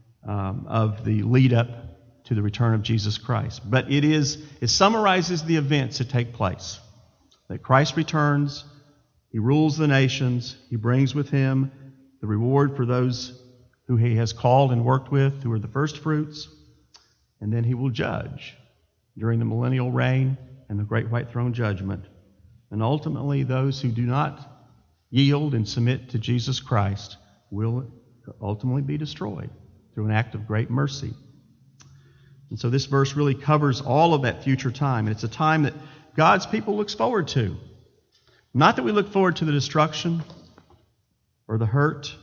of the lead up to the return of Jesus Christ. But it summarizes the events that take place. That Christ returns, He rules the nations, He brings with Him the reward for those who He has called and worked with, who are the first fruits, and then He will judge during the millennial reign and the great white throne judgment. And ultimately, those who do not yield and submit to Jesus Christ will ultimately be destroyed through an act of great mercy. And so this verse really covers all of that future time. And it's a time that God's people looks forward to. Not that we look forward to the destruction or the hurt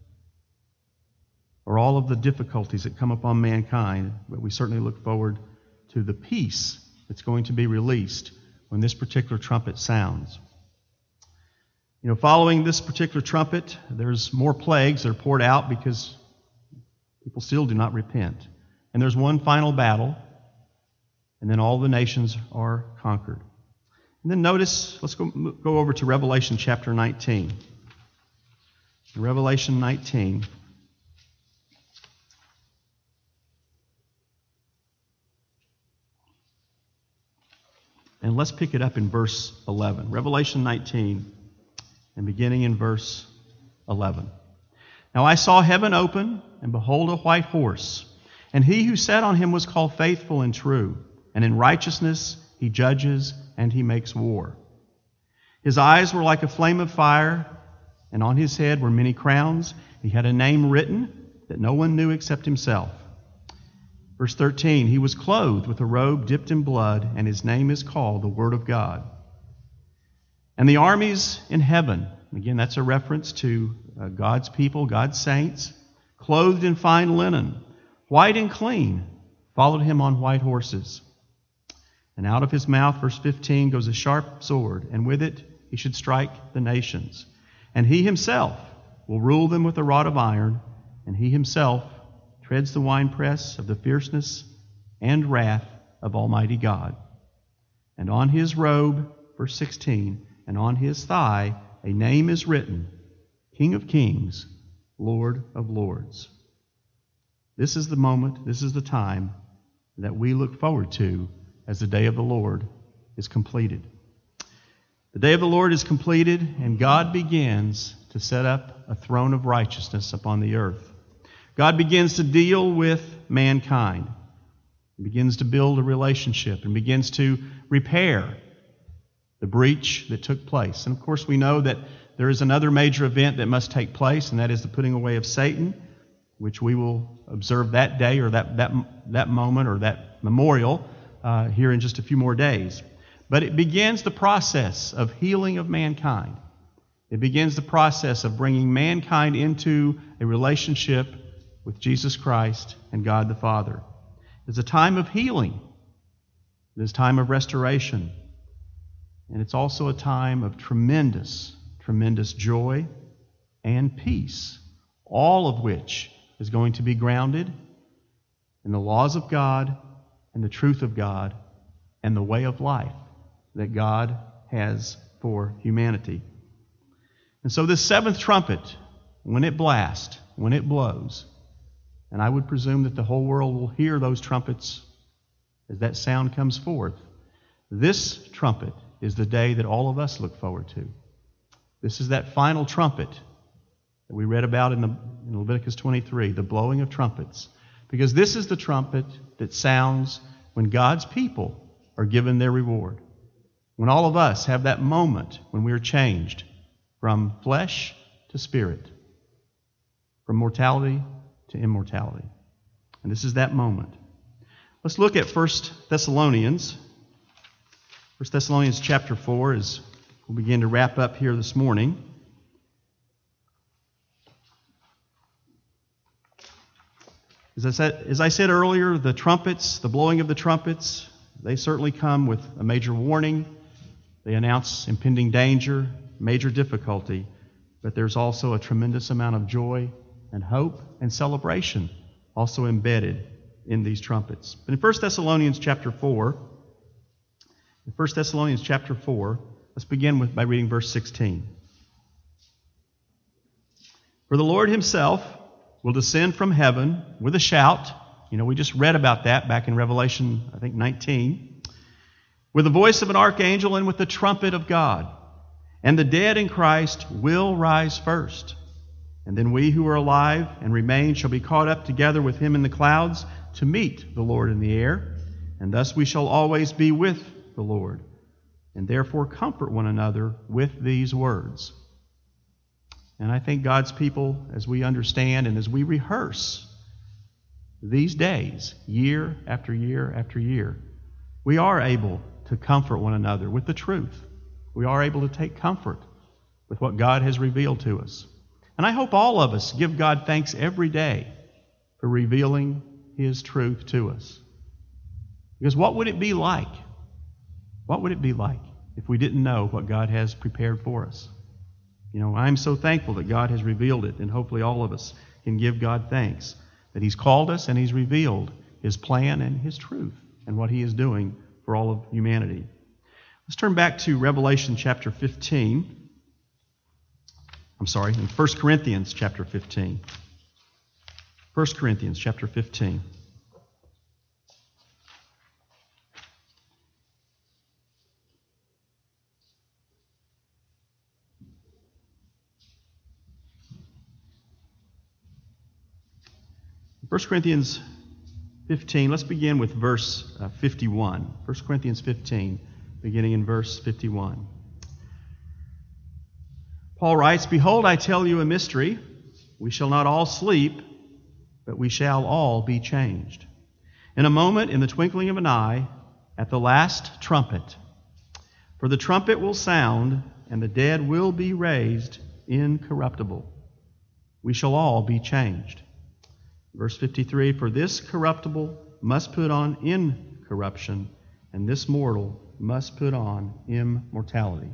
or all of the difficulties that come upon mankind, but we certainly look forward to the peace that's going to be released when this particular trumpet sounds. Following this particular trumpet, there's more plagues that are poured out because people still do not repent. And there's one final battle, and then all the nations are conquered. And then notice, let's go over to Revelation chapter 19. Revelation 19. And let's pick it up in verse 11. Revelation 19, and beginning in verse 11. Now I saw heaven open, and behold, a white horse. And he who sat on him was called Faithful and True, and in righteousness he judges and he makes war. His eyes were like a flame of fire, and on his head were many crowns. He had a name written that no one knew except himself. Verse 13, he was clothed with a robe dipped in blood, and his name is called the Word of God. And the armies in heaven, again, that's a reference to God's people, God's saints, clothed in fine linen, white and clean, followed him on white horses. And out of his mouth, verse 15, goes a sharp sword, and with it he should strike the nations. And he himself will rule them with a rod of iron, and he himself treads the winepress of the fierceness and wrath of Almighty God. And on his robe, verse 16, and on his thigh a name is written, King of Kings, Lord of Lords. This is the moment, this is the time that we look forward to as the day of the Lord is completed. The day of the Lord is completed, and God begins to set up a throne of righteousness upon the earth. God begins to deal with mankind. He begins to build a relationship and begins to repair the breach that took place. And of course, we know that there is another major event that must take place, and that is the putting away of Satan, which we will observe that day or that moment or that memorial here in just a few more days. But it begins the process of healing of mankind. It begins the process of bringing mankind into a relationship with Jesus Christ and God the Father. It's a time of healing. It is a time of restoration. And it's also a time of tremendous, tremendous joy and peace, all of which is going to be grounded in the laws of God and the truth of God and the way of life that God has for humanity. And so this seventh trumpet, when it blasts, when it blows, and I would presume that the whole world will hear those trumpets as that sound comes forth, this trumpet is the day that all of us look forward to. This is that final trumpet that we read about in Leviticus 23, the blowing of trumpets. Because this is the trumpet that sounds when God's people are given their reward. When all of us have that moment when we are changed from flesh to spirit, from mortality to immortality. And this is that moment. Let's look at 1 Thessalonians. 1 Thessalonians chapter 4 as we'll begin to wrap up here this morning. As I said earlier, the trumpets, the blowing of the trumpets, they certainly come with a major warning. They announce impending danger, major difficulty, but there's also a tremendous amount of joy and hope and celebration also embedded in these trumpets. But in 1 Thessalonians chapter 4, let's begin by reading verse 16. For the Lord himself will descend from heaven with a shout. We just read about that back in Revelation, 19. With the voice of an archangel and with the trumpet of God. And the dead in Christ will rise first. And then we who are alive and remain shall be caught up together with him in the clouds to meet the Lord in the air. And thus we shall always be with the Lord. And therefore comfort one another with these words. And I think God's people, as we understand and as we rehearse these days, year after year after year, we are able to comfort one another with the truth. We are able to take comfort with what God has revealed to us. And I hope all of us give God thanks every day for revealing His truth to us. Because what would it be like? What would it be like if we didn't know what God has prepared for us? I'm so thankful that God has revealed it, and hopefully all of us can give God thanks that He's called us and He's revealed His plan and His truth and what He is doing for all of humanity. Let's turn back to Revelation chapter 15. In 1 Corinthians chapter 15. 1 Corinthians chapter 15. First Corinthians 15, let's begin with verse 51. 1 Corinthians 15, beginning in verse 51. Paul writes, "Behold, I tell you a mystery. We shall not all sleep, but we shall all be changed. In a moment, in the twinkling of an eye, at the last trumpet. For the trumpet will sound, and the dead will be raised incorruptible. We shall all be changed." Verse 53, "For this corruptible must put on incorruption, and this mortal must put on immortality."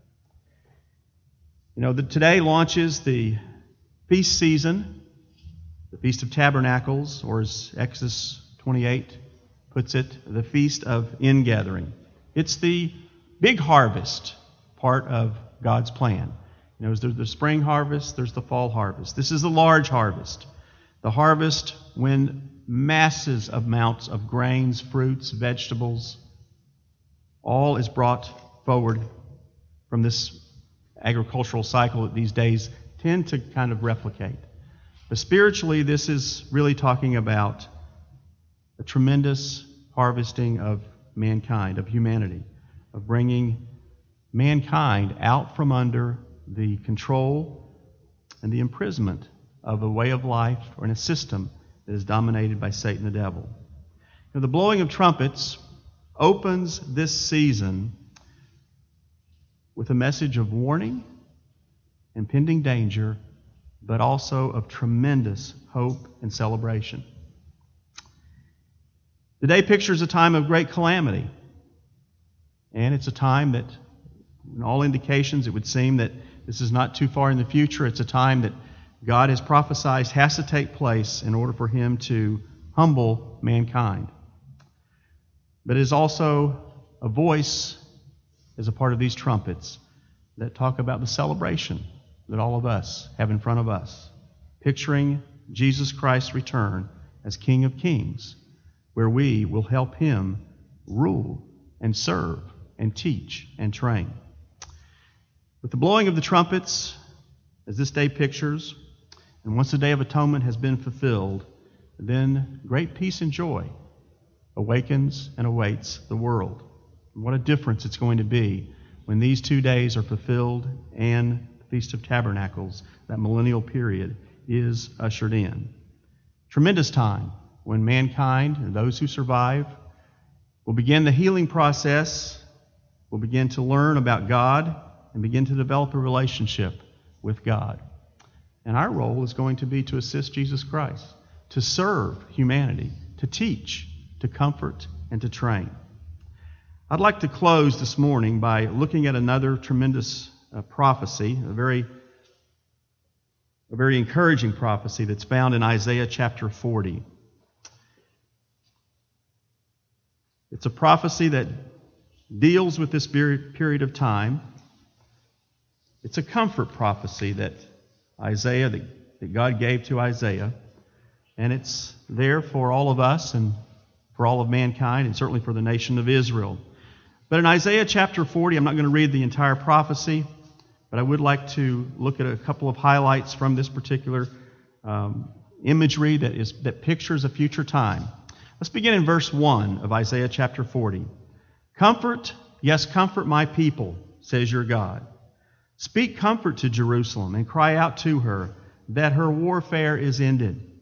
Today launches the feast season, the Feast of Tabernacles, or as Exodus 28 puts it, the Feast of Ingathering. It's the big harvest part of God's plan. There's the spring harvest, there's the fall harvest. This is the large harvest. The harvest when masses of amounts of grains, fruits, vegetables, all is brought forward from this agricultural cycle that these days tend to kind of replicate. But spiritually, this is really talking about a tremendous harvesting of mankind, of humanity, of bringing mankind out from under the control and the imprisonment of a way of life or in a system that is dominated by Satan the devil. The blowing of trumpets opens this season with a message of warning, impending danger, but also of tremendous hope and celebration. Today pictures a time of great calamity, and it's a time that, in all indications, it would seem that this is not too far in the future. It's a time that God has prophesied has to take place in order for Him to humble mankind. But it is also a voice as a part of these trumpets that talk about the celebration that all of us have in front of us, picturing Jesus Christ's return as King of Kings, where we will help Him rule and serve and teach and train. With the blowing of the trumpets, as this day pictures, and once the Day of Atonement has been fulfilled, then great peace and joy awakens and awaits the world. And what a difference it's going to be when these 2 days are fulfilled and the Feast of Tabernacles, that millennial period, is ushered in. Tremendous time when mankind and those who survive will begin the healing process, will begin to learn about God, and begin to develop a relationship with God. And our role is going to be to assist Jesus Christ, to serve humanity, to teach, to comfort, and to train. I'd like to close this morning by looking at another tremendous prophecy, a very encouraging prophecy that's found in Isaiah chapter 40. It's a prophecy that deals with this period of time. It's a comfort prophecy that God gave to Isaiah, and it's there for all of us and for all of mankind, and certainly for the nation of Israel. But in Isaiah chapter 40, I'm not going to read the entire prophecy, but I would like to look at a couple of highlights from this particular imagery that pictures a future time. Let's begin in verse 1 of Isaiah chapter 40. "Comfort, yes, comfort my people, says your God. Speak comfort to Jerusalem and cry out to her that her warfare is ended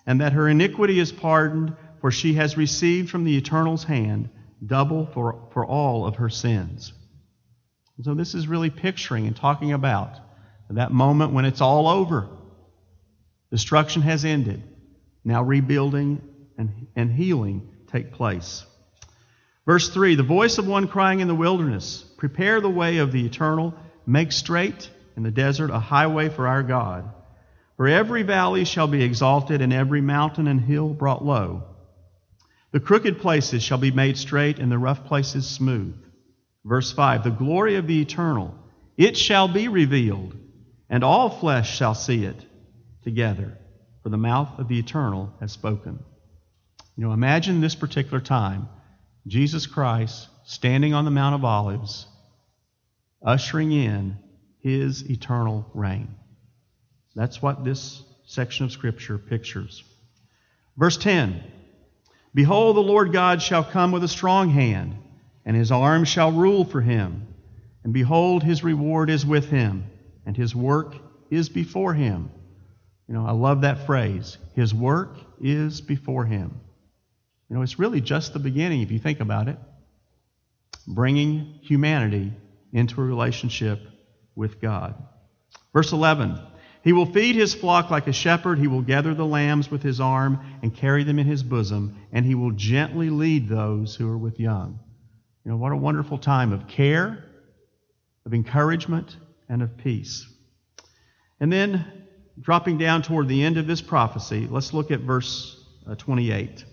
and that her iniquity is pardoned, for she has received from the Eternal's hand double for all of her sins. And so this is really picturing and talking about that moment when it's all over. Destruction has ended. Now rebuilding and healing take place. Verse 3, the voice of one crying in the wilderness, prepare the way of the Eternal, make straight in the desert a highway for our God. For every valley shall be exalted, and every mountain and hill brought low. The crooked places shall be made straight, and the rough places smooth. Verse 5, the glory of the Eternal, it shall be revealed, and all flesh shall see it together, for the mouth of the Eternal has spoken. Imagine this particular time, Jesus Christ standing on the Mount of Olives, ushering in His eternal reign. That's what this section of Scripture pictures. Verse 10, behold, the Lord God shall come with a strong hand, and His arm shall rule for Him. And behold, His reward is with Him, and His work is before Him. I love that phrase. His work is before Him. It's really just the beginning if you think about it. Bringing humanity into a relationship with God. Verse 11, He will feed His flock like a shepherd. He will gather the lambs with His arm and carry them in His bosom, and He will gently lead those who are with young. What a wonderful time of care, of encouragement, and of peace. And then, dropping down toward the end of this prophecy, let's look at verse 28.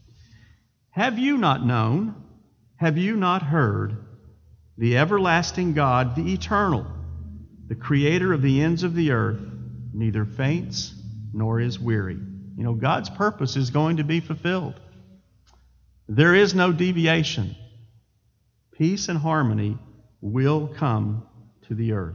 Have you not known, have you not heard, the everlasting God, the Eternal, the Creator of the ends of the earth, neither faints nor is weary. God's purpose is going to be fulfilled. There is no deviation. Peace and harmony will come to the earth.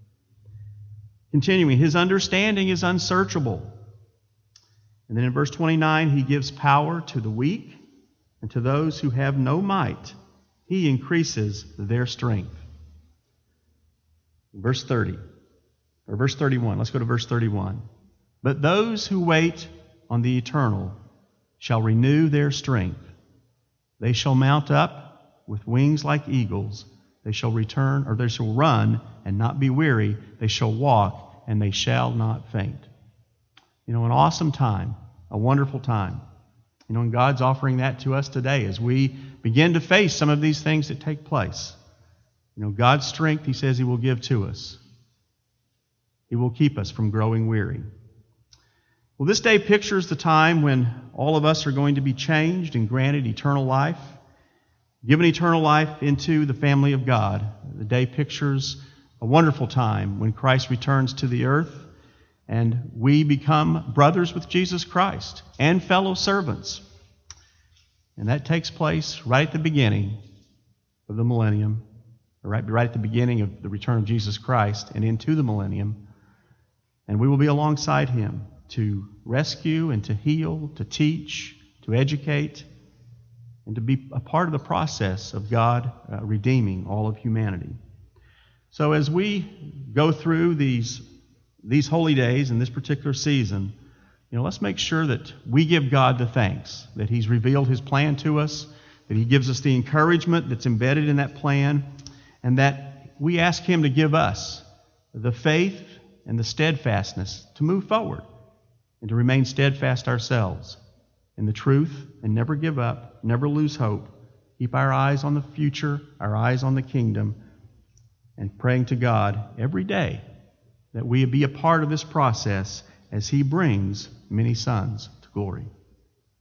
Continuing, His understanding is unsearchable. And then in verse 29, He gives power to the weak, and to those who have no might, He increases their strength. Verse 31. Let's go to verse 31. But those who wait on the Eternal shall renew their strength. They shall mount up with wings like eagles. They shall run and not be weary. They shall walk and they shall not faint. An awesome time, a wonderful time. And God's offering that to us today as we begin to face some of these things that take place. God's strength, He says He will give to us. He will keep us from growing weary. Well, this day pictures the time when all of us are going to be changed and granted eternal life, given eternal life into the family of God. The day pictures a wonderful time when Christ returns to the earth and we become brothers with Jesus Christ and fellow servants. And that takes place right at the beginning of the millennium, or right at the beginning of the return of Jesus Christ and into the millennium. And we will be alongside Him to rescue and to heal, to teach, to educate, and to be a part of the process of God redeeming all of humanity. So as we go through these holy days in this particular season, let's make sure that we give God the thanks, that He's revealed His plan to us, that He gives us the encouragement that's embedded in that plan, and that we ask Him to give us the faith and the steadfastness to move forward and to remain steadfast ourselves in the truth and never give up, never lose hope, keep our eyes on the future, our eyes on the kingdom, and praying to God every day that we be a part of this process as He brings many sons to glory.